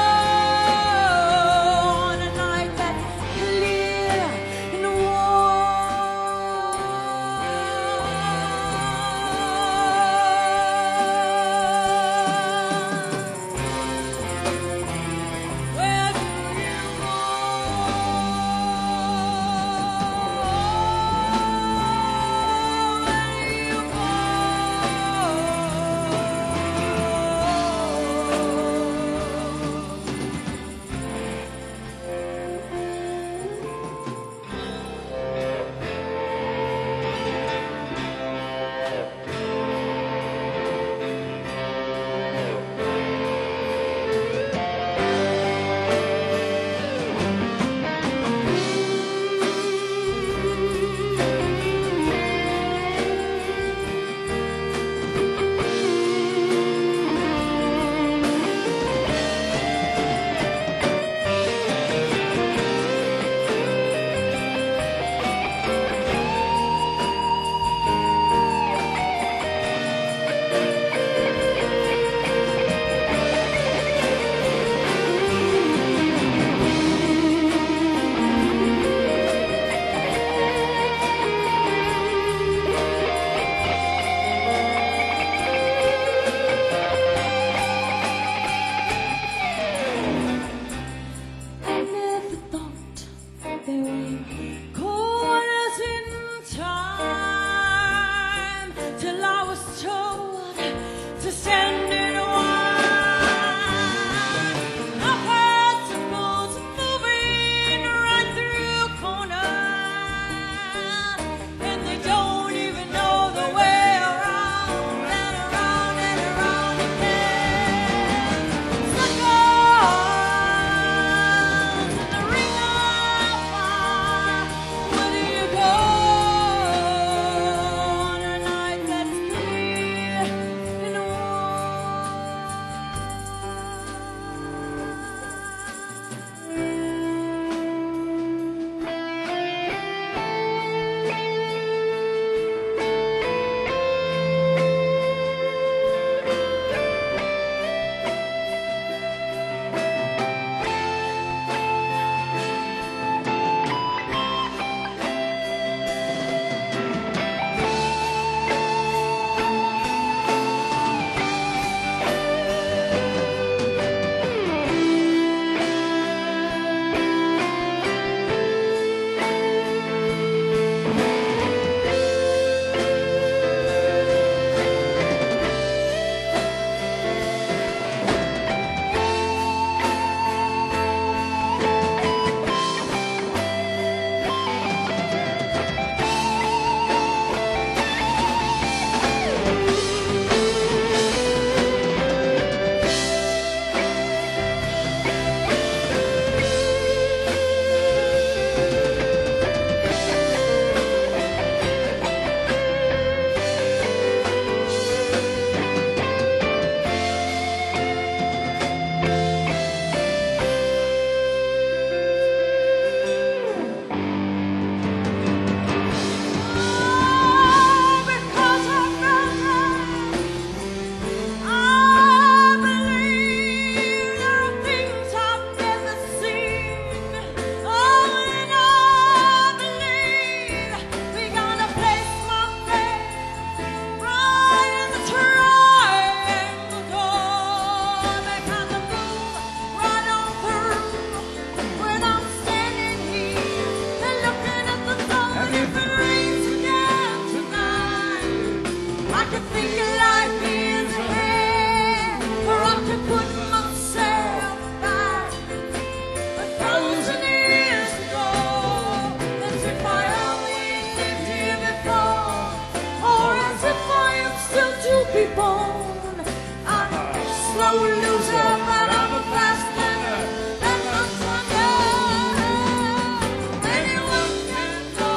can think life is ahead, or I can put myself back 1,000 years ago, as if I always lived here before, or as if I am still to be born. I'm a slow loser, but I'm a fast learner. That much I know. Anyone can go.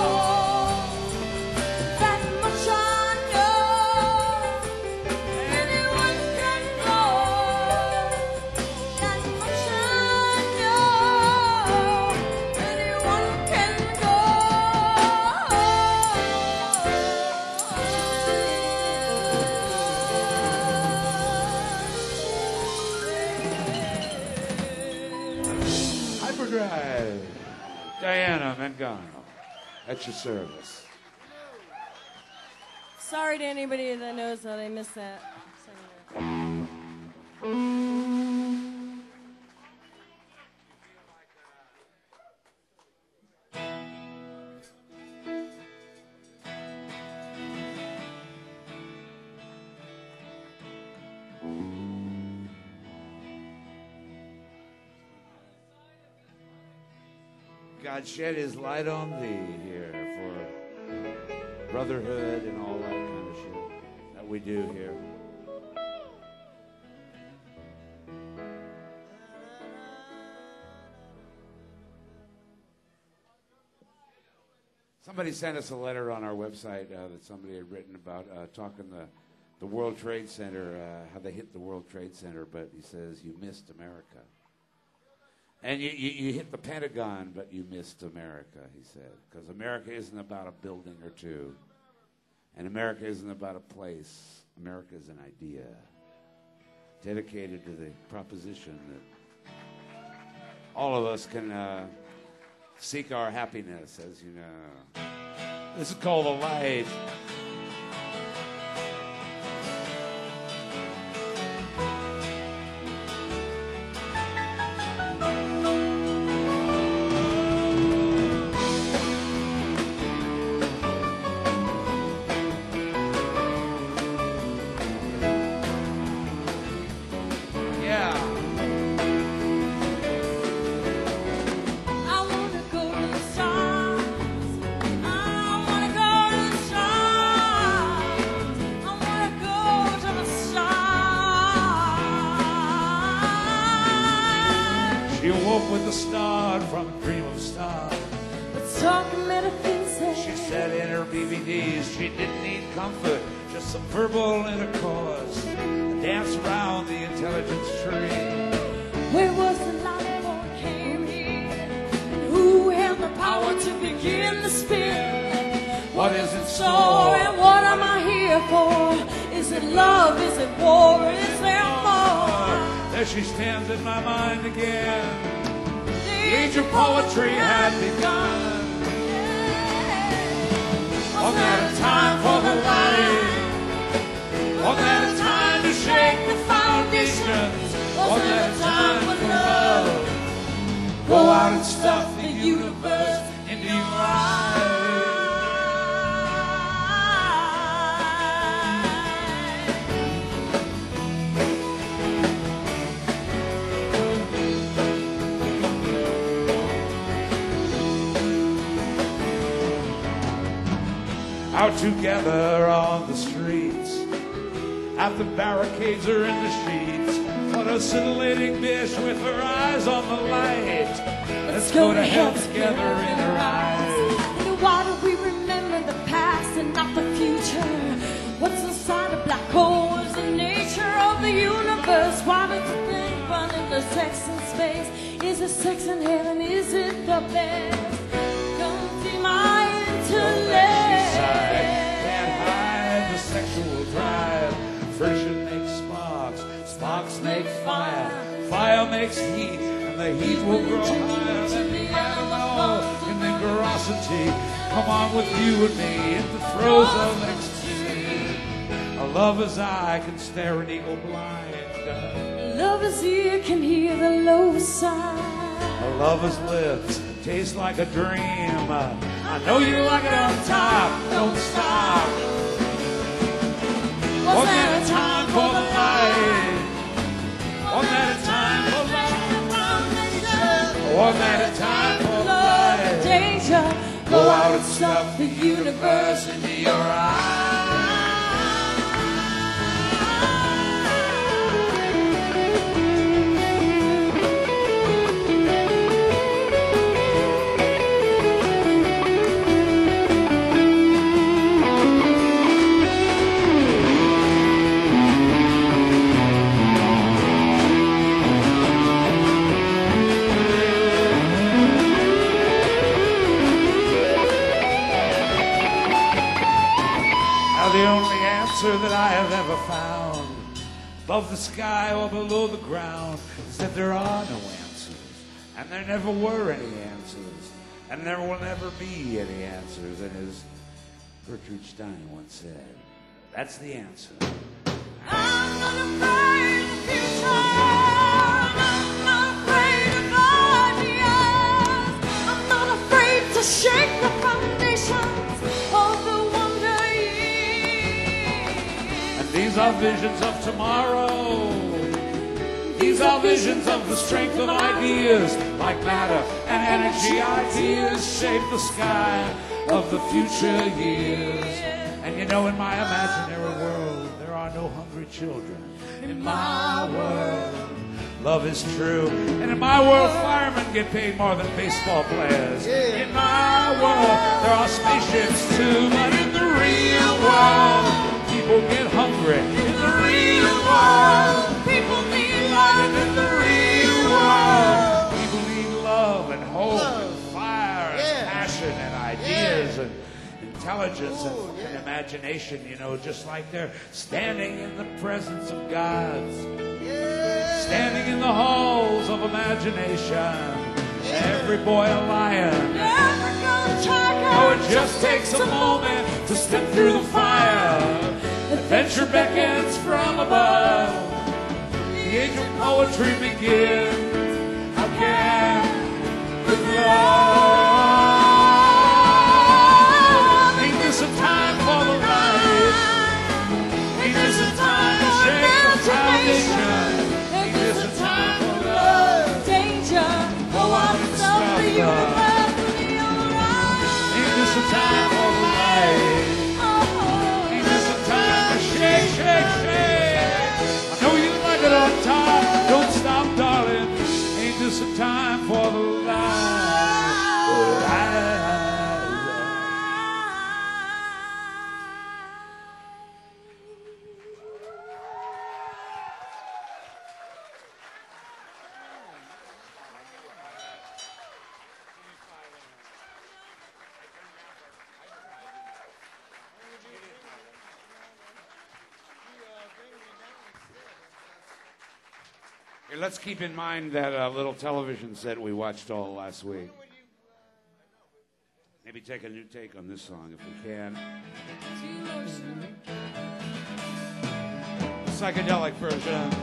That much I know. Anyone can go. That much I know. Anyone can go. Hyperdrive. Diana Mangano, at your service. Sorry to anybody that knows that I missed that. God shed his light on thee here for brotherhood and all that kind of shit that we do here. Somebody sent us a letter on our website that somebody had written about talking the World Trade Center, how they hit the World Trade Center, but he says, you missed America. And you hit the Pentagon, but you missed America, he said, because America isn't about a building or two, and America isn't about a place. America is an idea dedicated to the proposition that all of us can seek our happiness, as you know. This is called the light. I wanna go to the stars. I wanna go to the stars. I wanna go to the stars. She awoke with a start from a dream of stars. Let's talk metaphysics. She said in her BVDs she didn't need comfort, just some verbal intercourse. A dance around the intelligence tree. Where was the light before it came here? And who held the power to begin the spin? What is it So, so? and what am I here for? Is it love? Is it war? Is there more? There she stands in my mind again. The age of poetry had begun. Wasn't that a time for the light? Wasn't that a time to shake the foundations? Wasn't that a time for love? Go out and stuff the universe into your eyes. Out together on the streets, at the barricades or in the sheets. What a scintillating bitch with her eyes on the light. Let's go to hell together in her eyes. And why do we remember the past and not the future? What's inside a black hole is the nature of the universe. Why does the thing run in the sex in space? Is it sex in heaven? Is it the best? Come see my intellect. Can't hide the sexual drive. Friction makes sparks, sparks make fire, fire makes heat, and the heat will grow higher than the animal in vigorosity. Come on with you and me in the throes of ecstasy. A lover's eye can stare an eagle blind. Lover's ear can hear the low sigh. A lover's lips taste like a dream. I know you like it on top. Don't stop. a matter of time for love and life. danger. Go out and stuff the universe into your eyes. The only answer that I have ever found, above the sky or below the ground, is that there are no answers, and there never were any answers, and there will never be any answers. And as Gertrude Stein once said, that's the answer. I'm not afraid of the future. I'm not afraid of ideas. I'm not afraid to shake the foundations of the wonder years. These are visions of tomorrow. These are visions of the strength of ideas. Like matter and energy, ideas shape the sky of the future years. And you know, in my imaginary world, there are no hungry children. In my world, love is true. And in my world, firemen get paid more than baseball players. In my world, there are spaceships too. But in the real world, people get hungry. In the real world, people need love. In the real world, people need love and hope and fire and passion and ideas and intelligence and imagination, you know, just like they're standing in the presence of gods, standing in the halls of imagination. Every boy a lion. Oh, it just takes a moment to step through the fire. Adventure beckons from above. The age of poetry begins again with love. Ain't this a time for the light? Ain't this a time to shake the foundation? Ain't this a time for love? Danger. Go out and stop the universe. Ain't this a time for the light? Ain't this a time to shake, shake, shake? I know you like it on top. Don't stop, darling. Ain't this a time for the light? Here, let's keep in mind that little television set we watched all last week. Maybe take a new take on this song if we can. Psychedelic version.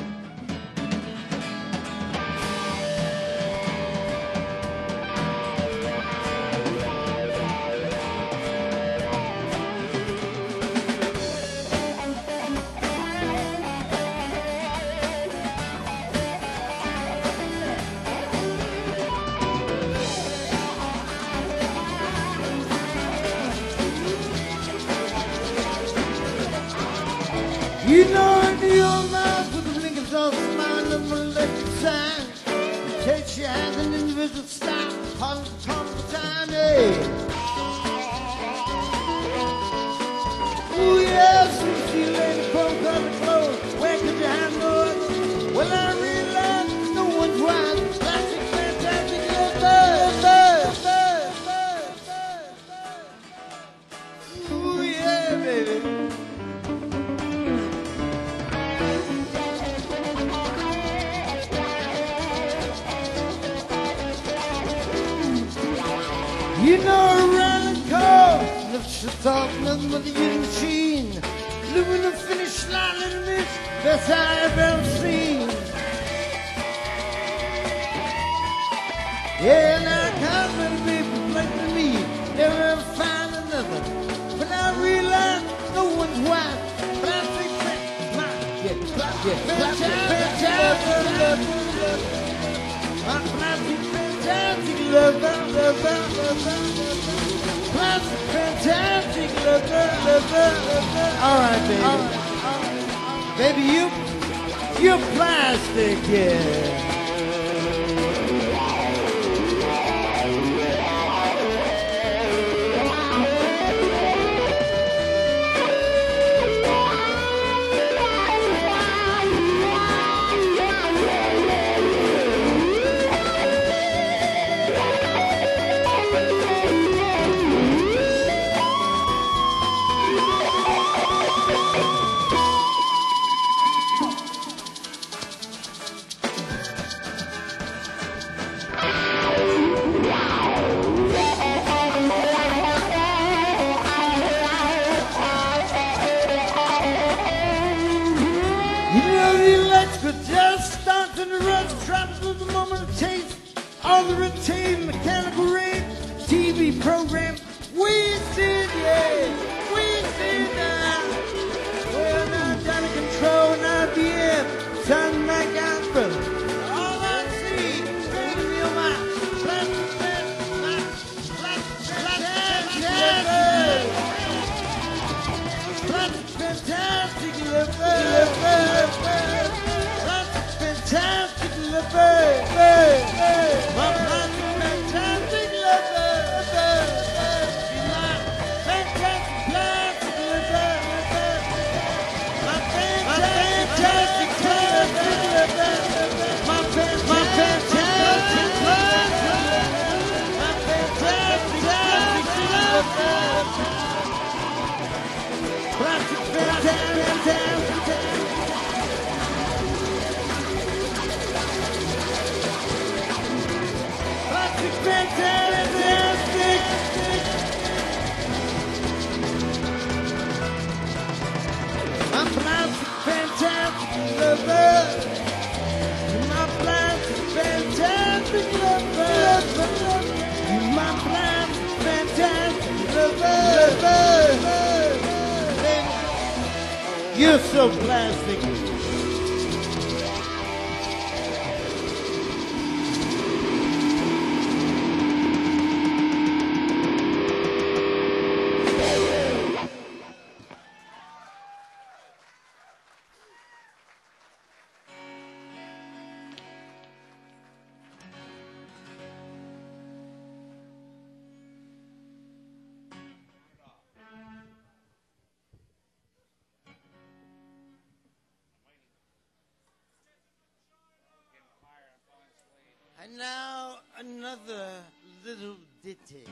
You know into your mouth with the blinkers of smile of a left sign. It takes your hand and individual stop on the top of time. Oh yes, you see lady broke up the clothes. Where could you have no other? Well, I realize no one's wise. Classic, fantastic, oh yeah, baby. You know, around the car, lifts the top, nothing but the eating machine. Living the finish line in this, best I've ever seen. Yeah, now common people like me never ever find another. But I realize no one's wise. But I think that fantastic. lover, lover, lover, plastic, fantastic lover, lover, lover. All right, baby. Baby, you're plastic, yeah. All the routine, mechanical rig, TV program, wasted, yeah, wasted now. Well, now I'm down in control and IBM, sound like I'm from. All I see is me on my plastic, fantastic lover, fantastic lover. My plastic fantastic lover, she's my fantastic plastic lover, my fantastic plastic lover, my fantastic plastic lover, plastic fantastic. Fantastic! I'm plastic, fantastic lover. My plastic, fantastic lover. My plastic, fantastic lover. You're so plastic. And now another little ditty.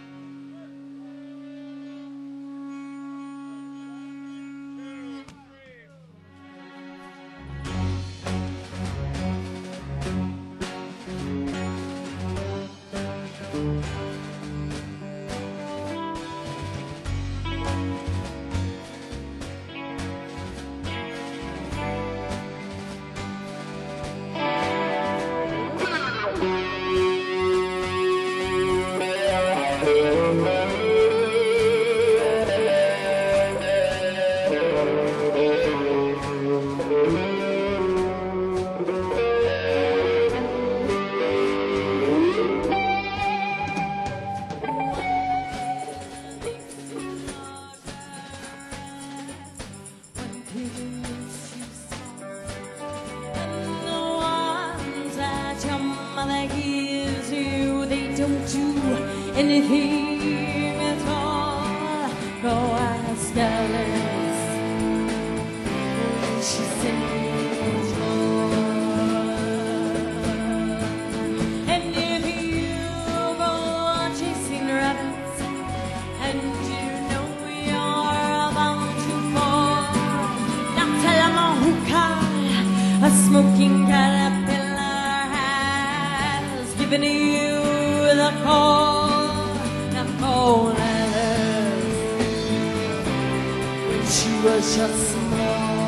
Anything at all, go ask Alice. She sings and if you go chasing rabbits and you know you're bound to fall, now tell 'em all who caught a smoking caterpillar has given you the call. When she was just small,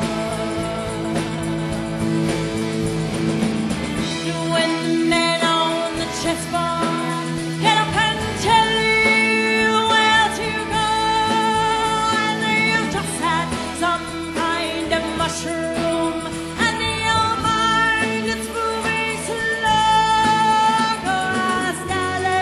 when the man on the chessboard get up and tell you where to go, and you just had some kind of mushroom, and your mind is moving slow. Go ask Alice.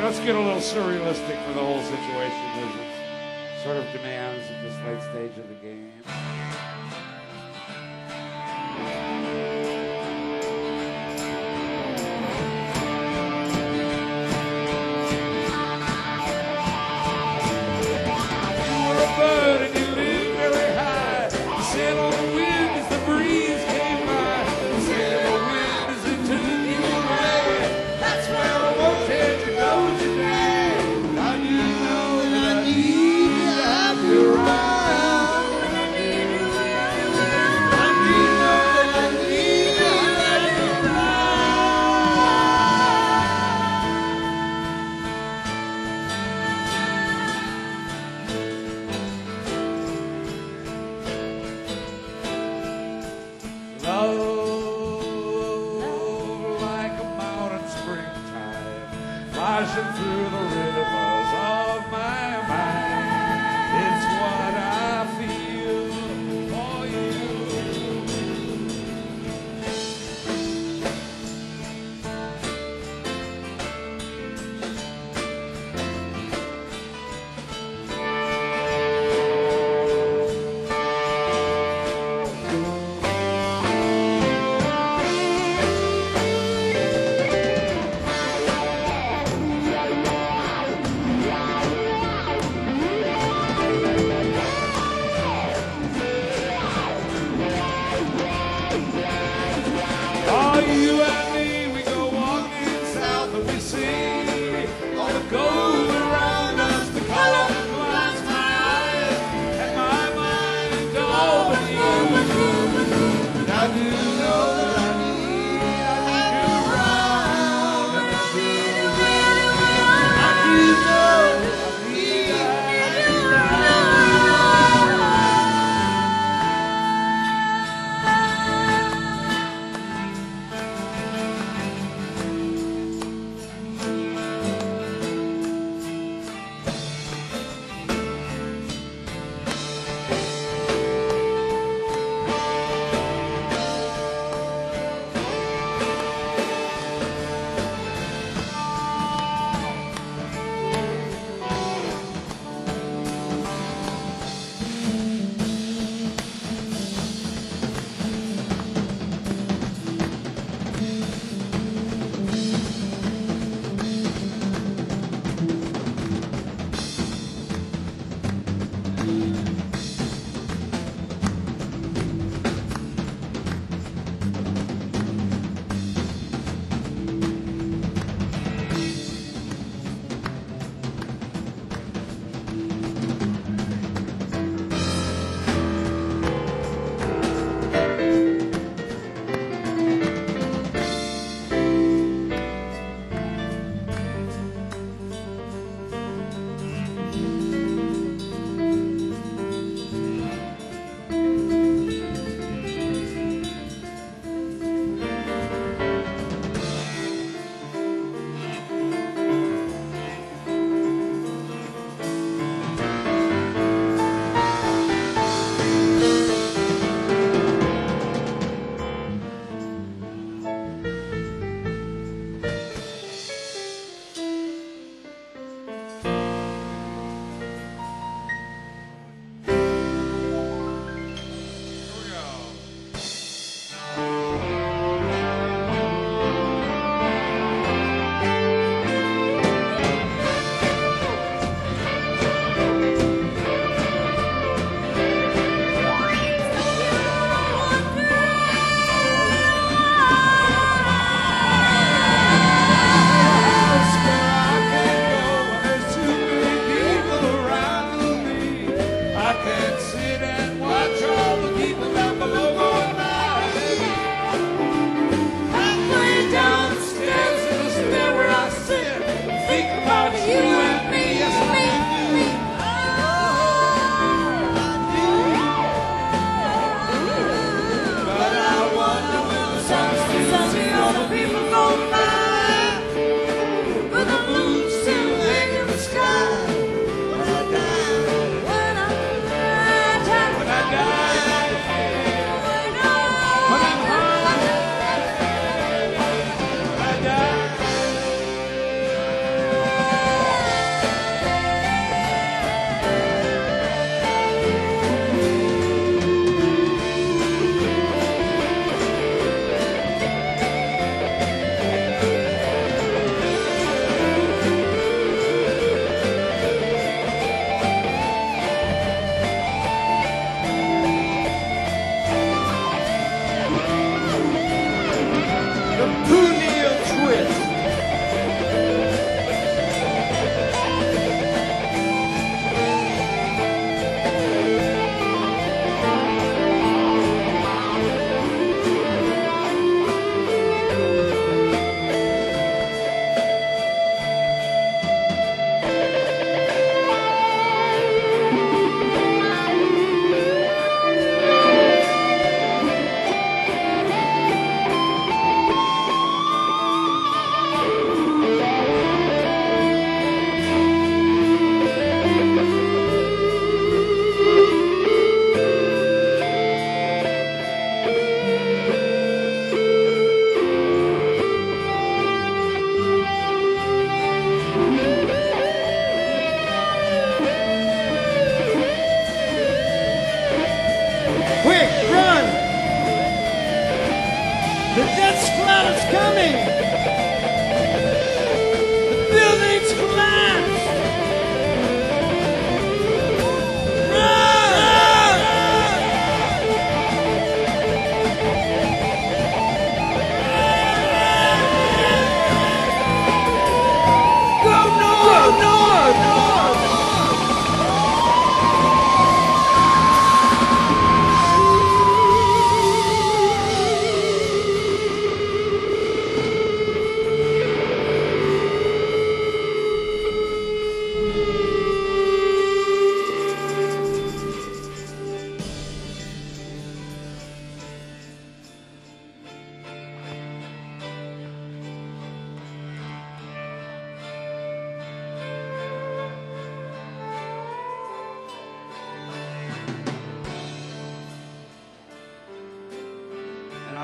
let's get a little surrealistic for the whole situation as it sort of demands at this late stage of the game.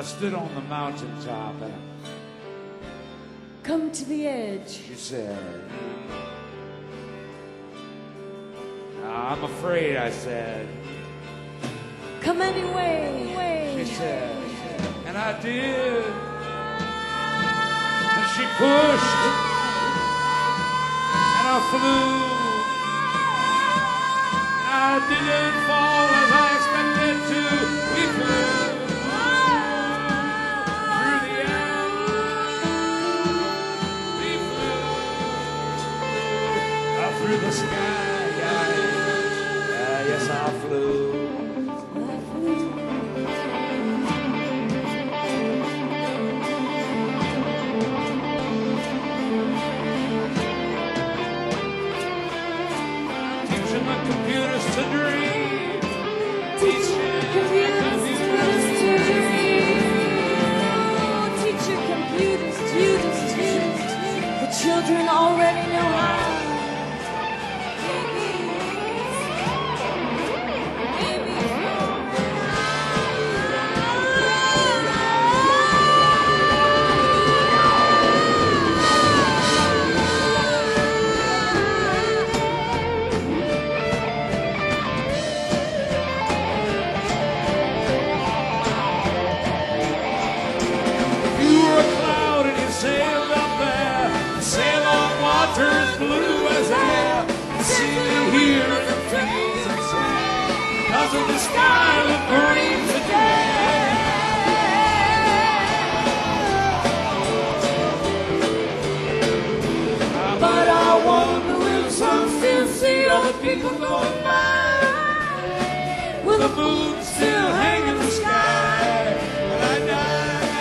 stood on the mountaintop and Come to the edge. she said, I'm afraid, I said. Come anyway. She said, and I did. And she pushed, and I flew. I didn't fall as I expected to. We flew through the air. We flew through the sky. Yes, I flew. Teaching the computers to dream. Teaching Computers to dream. Teach your computers to dream. The children already know how. Sailed up there, sail on waters blue as air. See you here in the trees and sand, 'cause of the sky look green today. But I wonder will some still see all the people going by? Will the moon still hang in the sky when I die?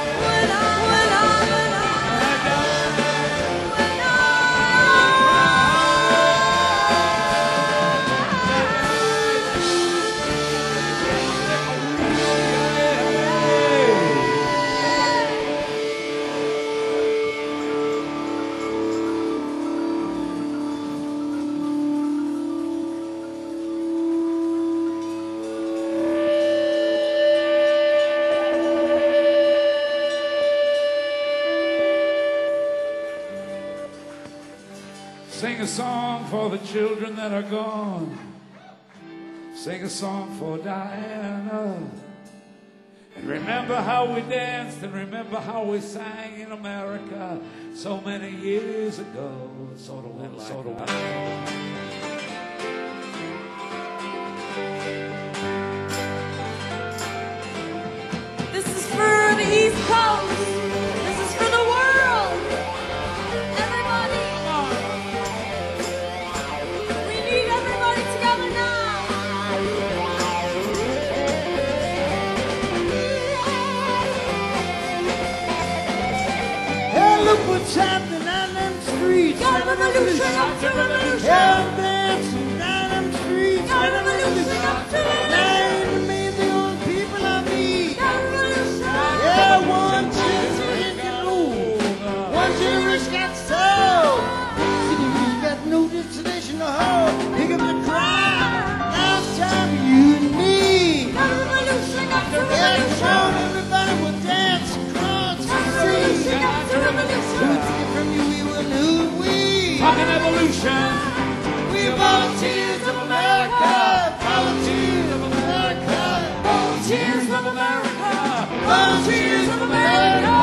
Sing a song for the children that are gone. Sing a song for Diana. And remember how we danced and remember how we sang in America so many years ago. It sort of went like that. This is for the East Coast. This is for the world. Everybody. We need everybody together now. Hey, look what's happening on them streets. Got a revolution, up to revolution. Yeah, I'm dancing down them streets. Got a revolution, up to revolution. Nine million old people I meet. Got a revolution. Yeah, one generation got old. One generation got sold. City View got no destination to hold. Pick up the crowd. Now it's time for you and me. Got a revolution, up to Yeah, revolution. come on, everybody will dance across the Revolution, sea. up to revolution. Who's here from you, we will who we. Talking evolution. We volunteers of America. Volunteers of America. Volunteers of America. Volunteers of America.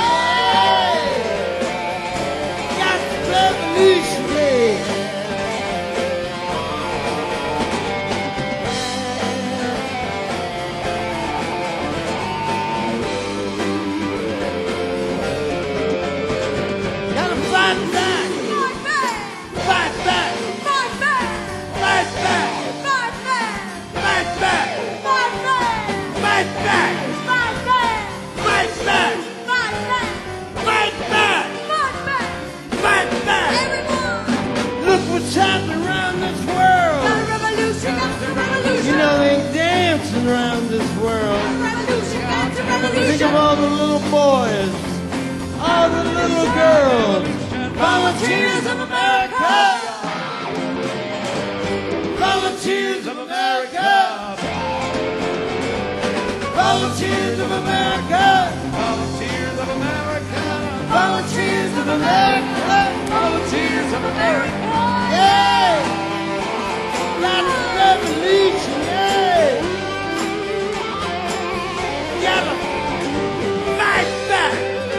Yeah. Got the revolution day. Gotta fight back. Fight back. Fight back. Fight back. Fight back. Fight back. Fight back. Fight back. Fight back. Fight back. Fight back. Fight back. Fight back. Fight back. Fight back. Everyone. Look what's happening around this world. Got a revolution, after revolution. You know they dancing around this world. Revolution, after Think revolution. of all the little boys, all the little girls. Volunteers of America. Volunteers of America. Volunteers of America. America. Volunteers of America. Yeah. That's revolution. Yeah. Gotta fight back.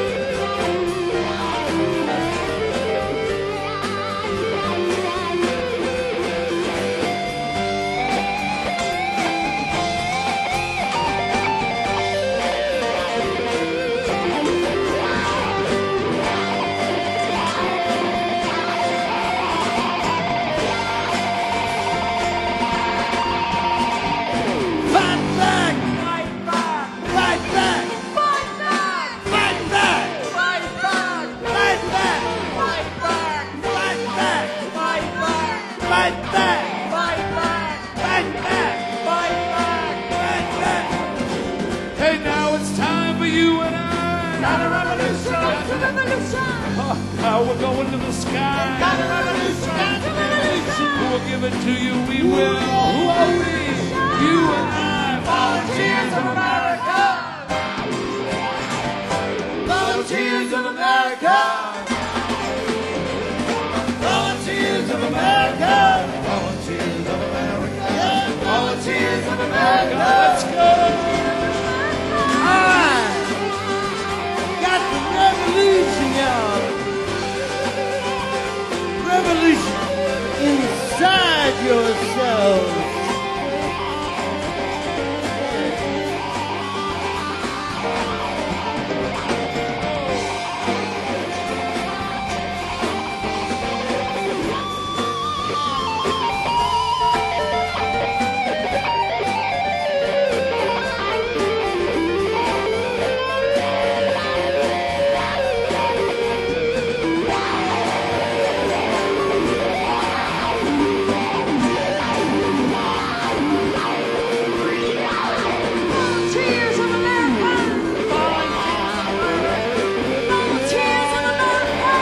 Fight back. Fight back. Fight back. Fight back. Fight back. Fight back. Fight back. Fight back. Fight back. Fight back. Fight back. Fight back. Fight back. Fight back. Fight back. Hey, now it's time for you and I. Got a revolution. We're going to the sky. Got a revolution. Got a revolution. We'll give it to you. We will. Who are we? You and I. Volunteers of America. Volunteers of America. Volunteers of America. Volunteers of America. Yeah. Volunteers of America. Let's go. Got the revolution, y'all. Revolution inside yourselves. Volunteers of America. Volunteers of America.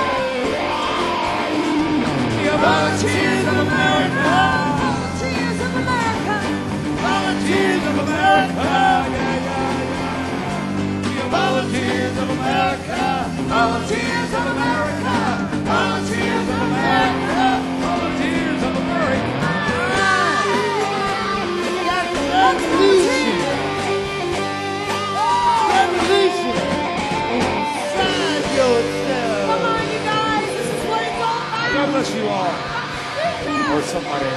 Volunteers of America. Volunteers of America. Volunteers of America. Volunteers of America. Volunteers of America. Volunteers of America. Volunteers of America. Got the revolution. Revolution inside Come yourselves. on, you guys. This is what it's all about. God bless you all. Or somebody.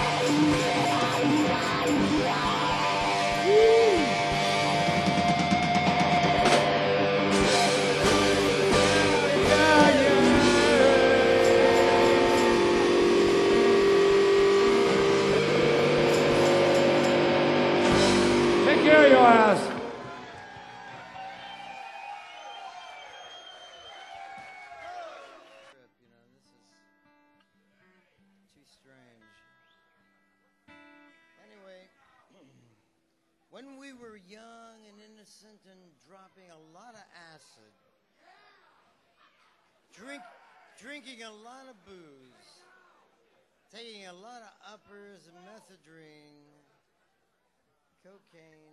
Take care of your ass. You know, this is too strange. Anyway, when we were young and innocent and dropping a lot of acid, drinking a lot of booze, taking a lot of uppers and methadone, cocaine,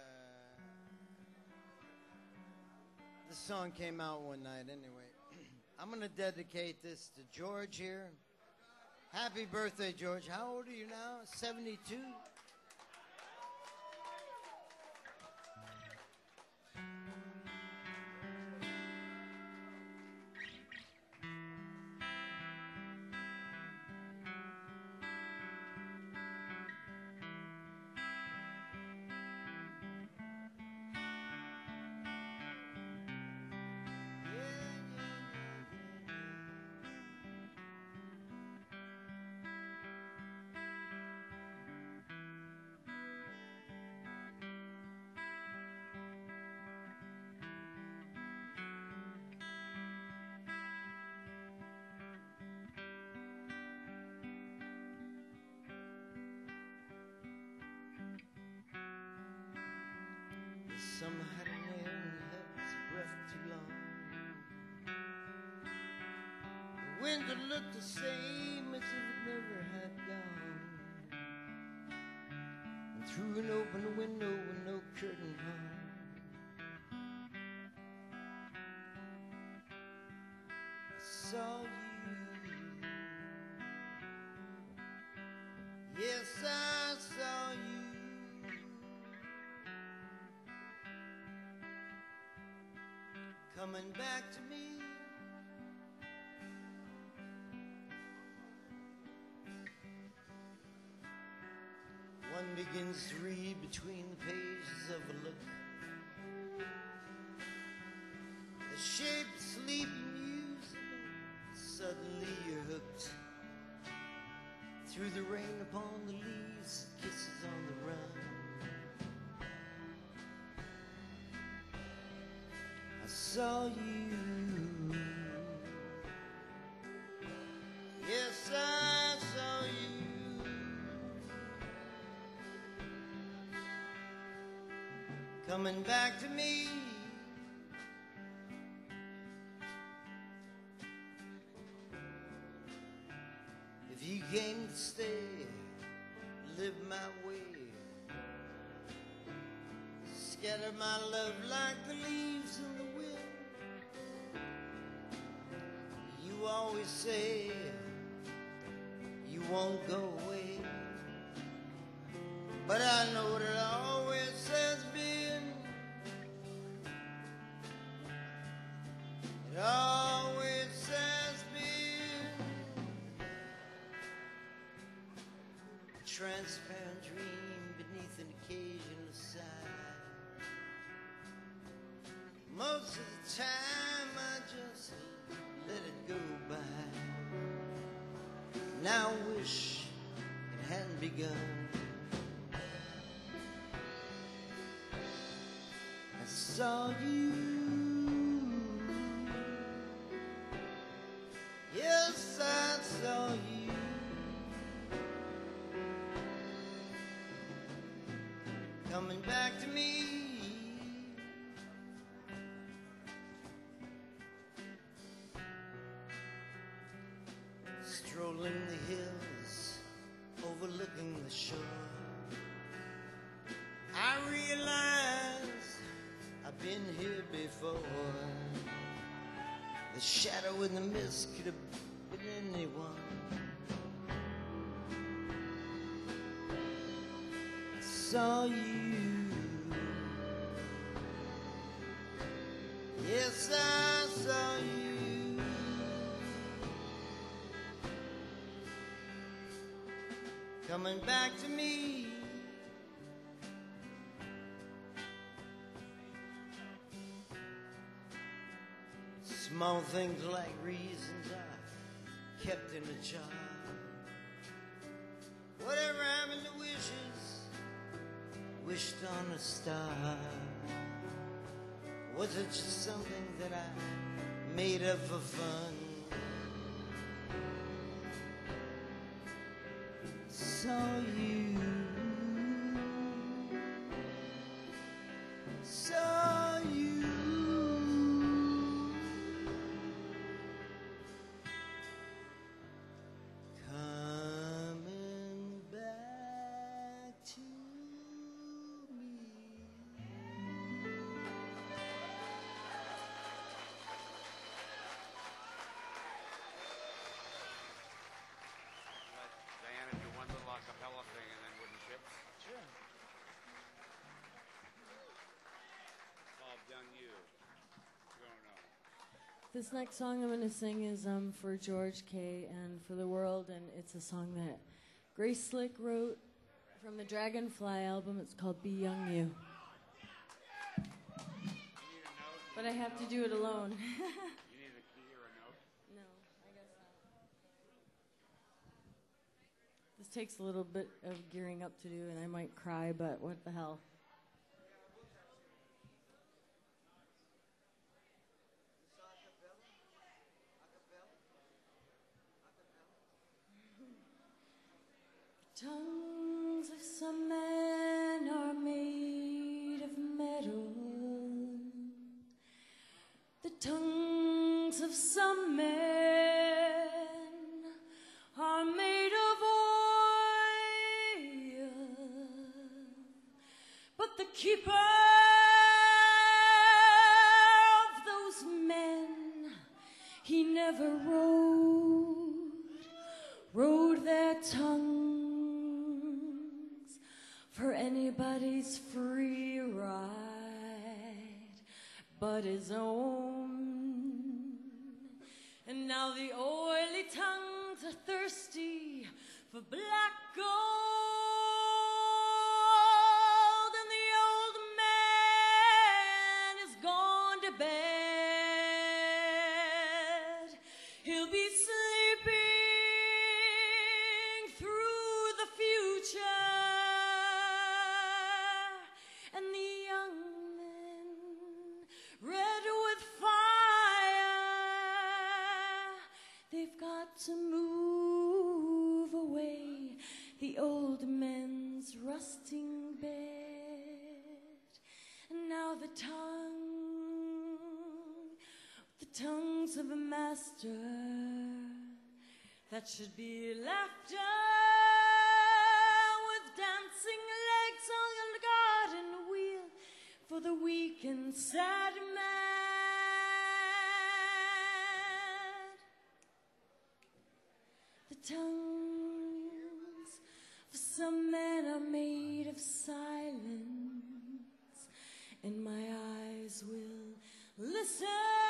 this song came out one night anyway. I'm going to dedicate this to George here. Happy birthday, George. How old are you now? 72? Some had a name and held his breath too long. The window looked the same as if it never had gone. And through an open window with no curtain hung, saw you. Yes, I saw you. Coming back to me. One begins to read between the pages of a look. The shape of sleeping music. Suddenly you're hooked. Through the rain upon the leaves, kisses on the run. I saw you. Yes, I saw you. Coming back to me. If you came to stay, live my way, scatter my love like the leaves in the wind. You always say you won't go away, but I know that always has been. It always has been. A transparent dream beneath an occasional sigh. Most of the time I just let it go by. Now I wish it hadn't begun. I saw you. Yes, I saw you. Coming back to me. Strolling the hills, overlooking the shore. I realize I've been here before. The shadow in the mist could have been anyone. I saw you. Yes, I saw you. Coming back to me. Small things like reasons I kept in a jar. Whatever happened to wishes, wished on a star. Was it just something that I made up for fun? Saw you. Saw you. Coming back to me. Diana, do one little a cappella thing and then wooden chips. Sure. Bob, done you. Going on. This next song I'm going to sing is for George K. and for the world, and it's a song that Grace Slick wrote from the Dragonfly album. It's called Be Young You. You need a note? But I have to do it alone. You need a key or a note? No, I guess not. This takes a little bit of gearing up to do, and I might cry, but what the hell. Tongues of some men are made of metal. The tongues of some men are made of oil. But the keeper of those men, he never rode their tongues for anybody's free ride but his own. And now the oily tongues are thirsty for black gold, and the old man is gone to bed. He'll be sleeping through the future, and the young men, red with fire, they've got to move away the old men's rusting bed. And now the tongues of a master, that should be laughter with dancing legs on the garden wheel for the weak and sad mad. The tongues for some men are made of silence, and my eyes will listen.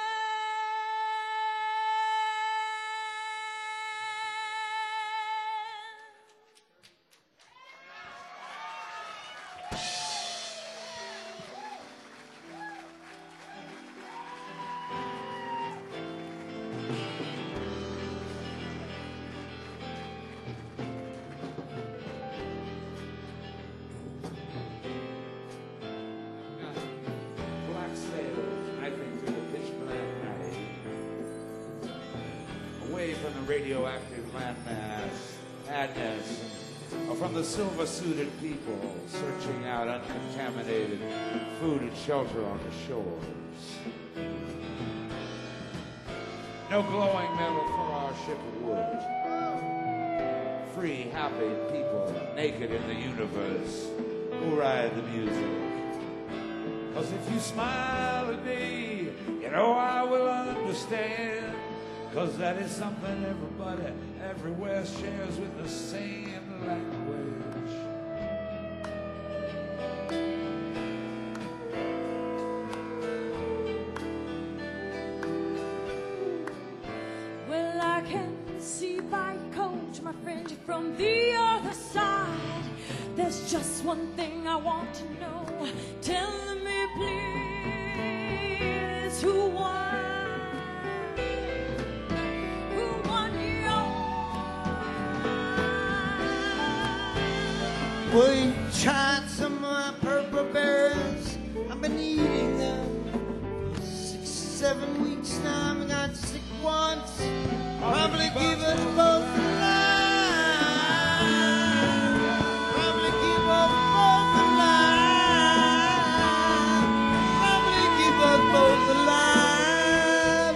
Black sailors knifing through the pitch black night, away from the radioactive landmass, madness, or from the silver-suited people searching out uncontaminated food and shelter on the shores. No glowing metal for our ship of wood. Free, happy people, naked in the universe, who ride the music. 'Cause if you smile at me, you know I will understand. 'Cause that is something everybody everywhere shares with the same language. Well, I can see by coach, my friend, from the other side. There's just one thing I want to know. Tell me, please, who won yours? Well, you tried some of my purple berries. I've been eating them for 6-7 weeks now. I got sick once. Probably give us both the line. Probably give us both the line. Probably give us both the line.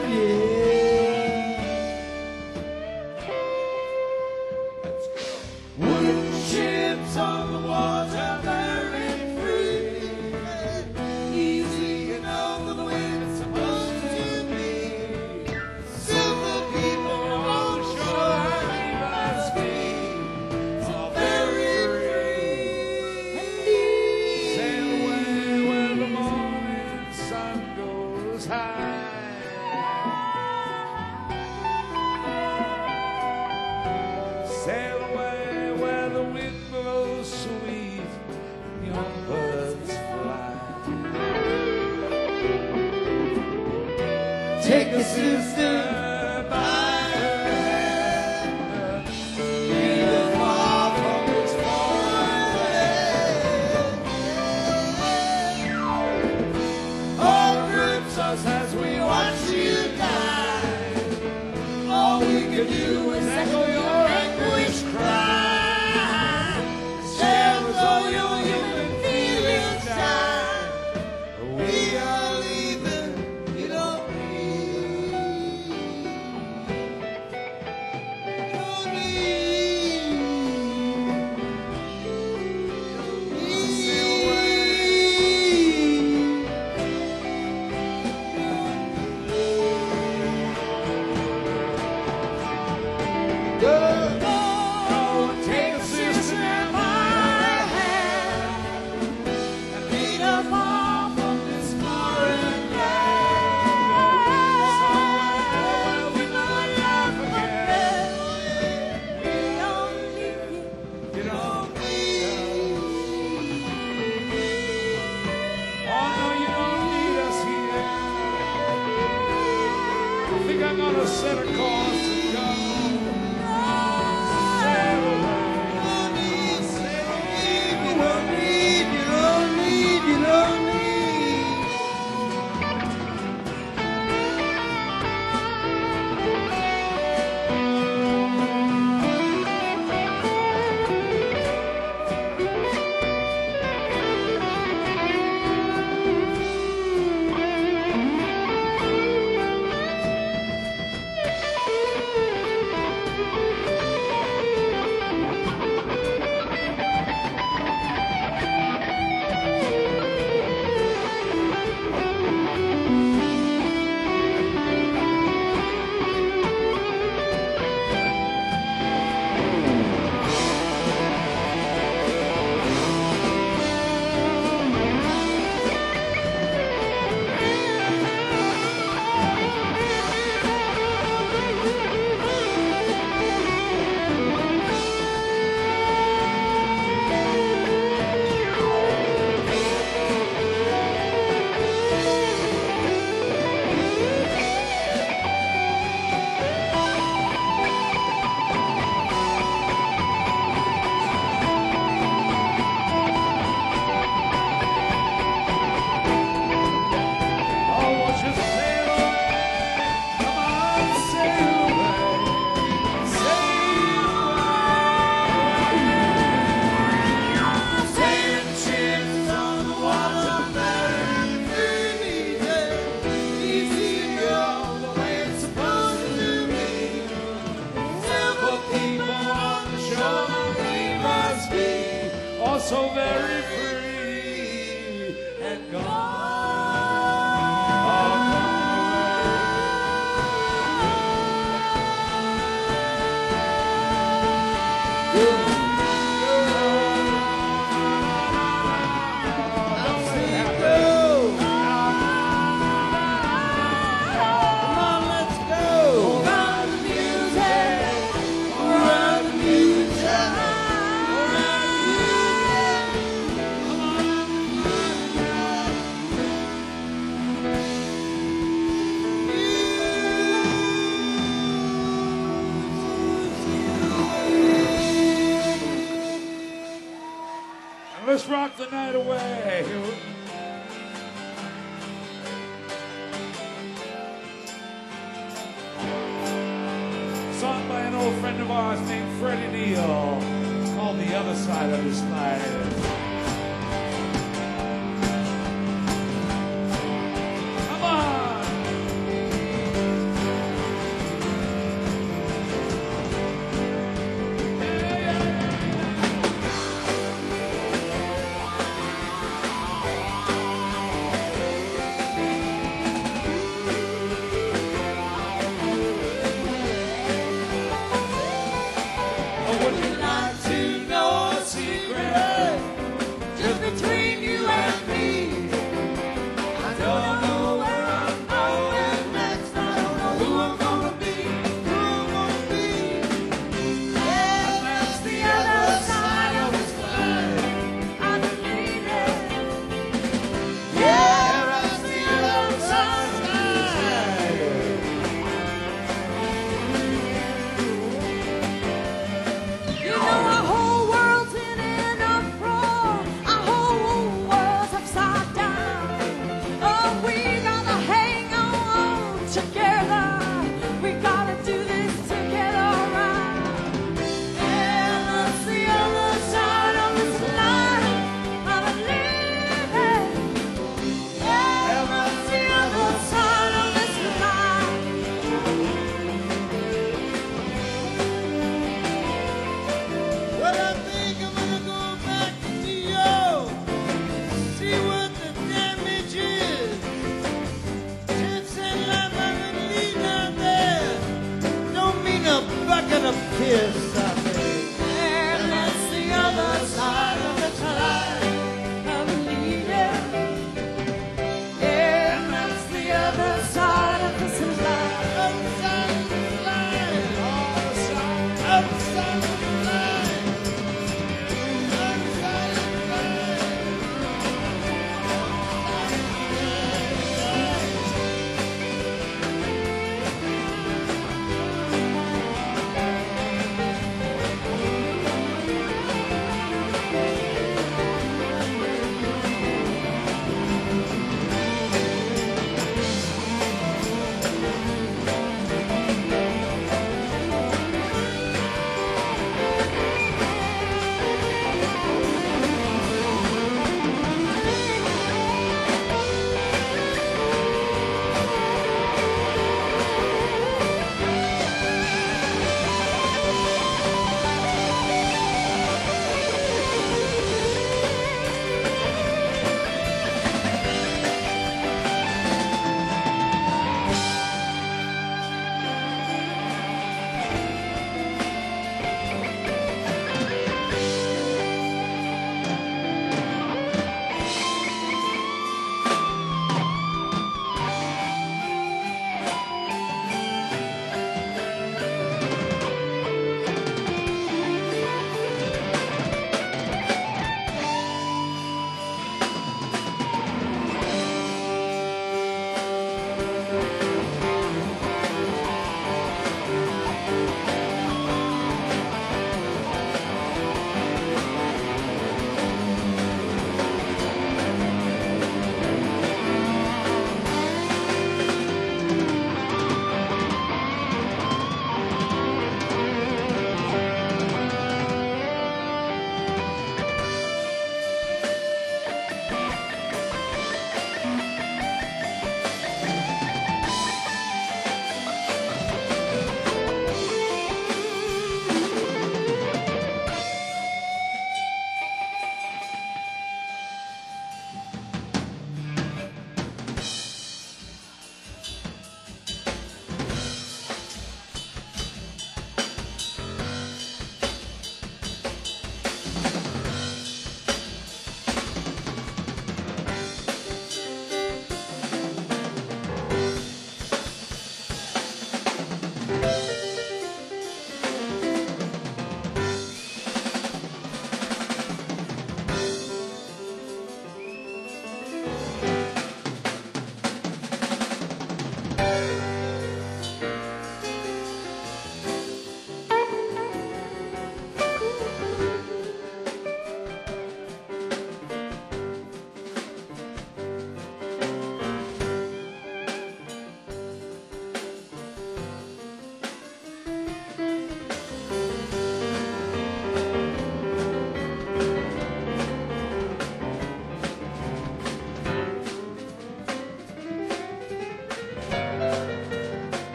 Yeah. Wooden ships on the water, bearing free. Easy, you know, the way it's supposed to be. Silver people on shore, leave us free. So very free and easy. Sail away where the morning sun goes high. Sail away where the wind blows sweet, young birds fly. Take a sister by her hand. Lead her far from its foreign land. All grips us as we watch you die. All we can do is echo your anguish cry. Share with all your human feelings die. We are leaving, you don't need. Don't need. Don't need. Go. Go and take a sister in my hand and lead us off from this foreign land. Somewhere we might laugh again. You don't need us. Oh no, you don't need us here. I think I'm gonna set a course and go. Sail away. You don't need, you don't need, you don't need. Oh, won't you sail away? Come on, sail away. Sail away. Sailing ships on the water very easy to go the way it's supposed to be. Simple people on the shore, we must be all so very free and gone. Come on, let's go. Run the music. Run the music. Run And let's rock the night away. Sung by an old friend of ours named Freddie Neal. It's called The Other Side of His Life. Come on! Yeah, yeah. Oh, would you like to know a secret? kiss, I say. And that's the other side of the time of believing. Yeah, and that's the other side of this life. Outside of the line, outside of the line, outside of the line.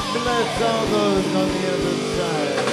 bless all those on the other side.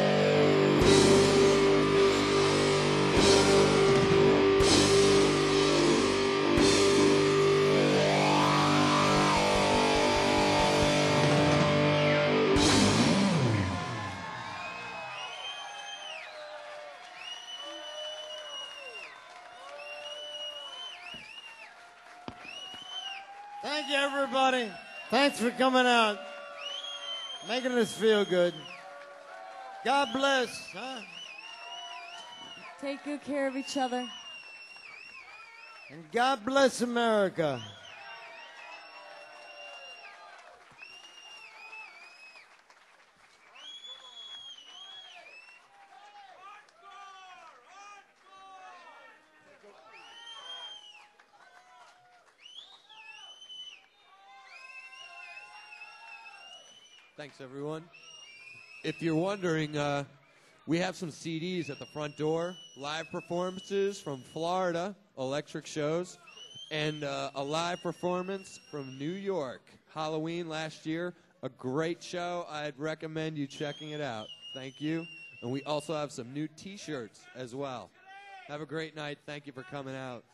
Thank you, everybody. Thanks for coming out, making us feel good. God bless. Huh? Take good care of each other. And God bless America. Thanks, everyone. If you're wondering, we have some CDs at the front door, live performances from Florida, electric shows, and a live performance from New York, Halloween last year. A great show. I'd recommend you checking it out. Thank you. And we also have some new T-shirts as well. Have a great night. Thank you for coming out.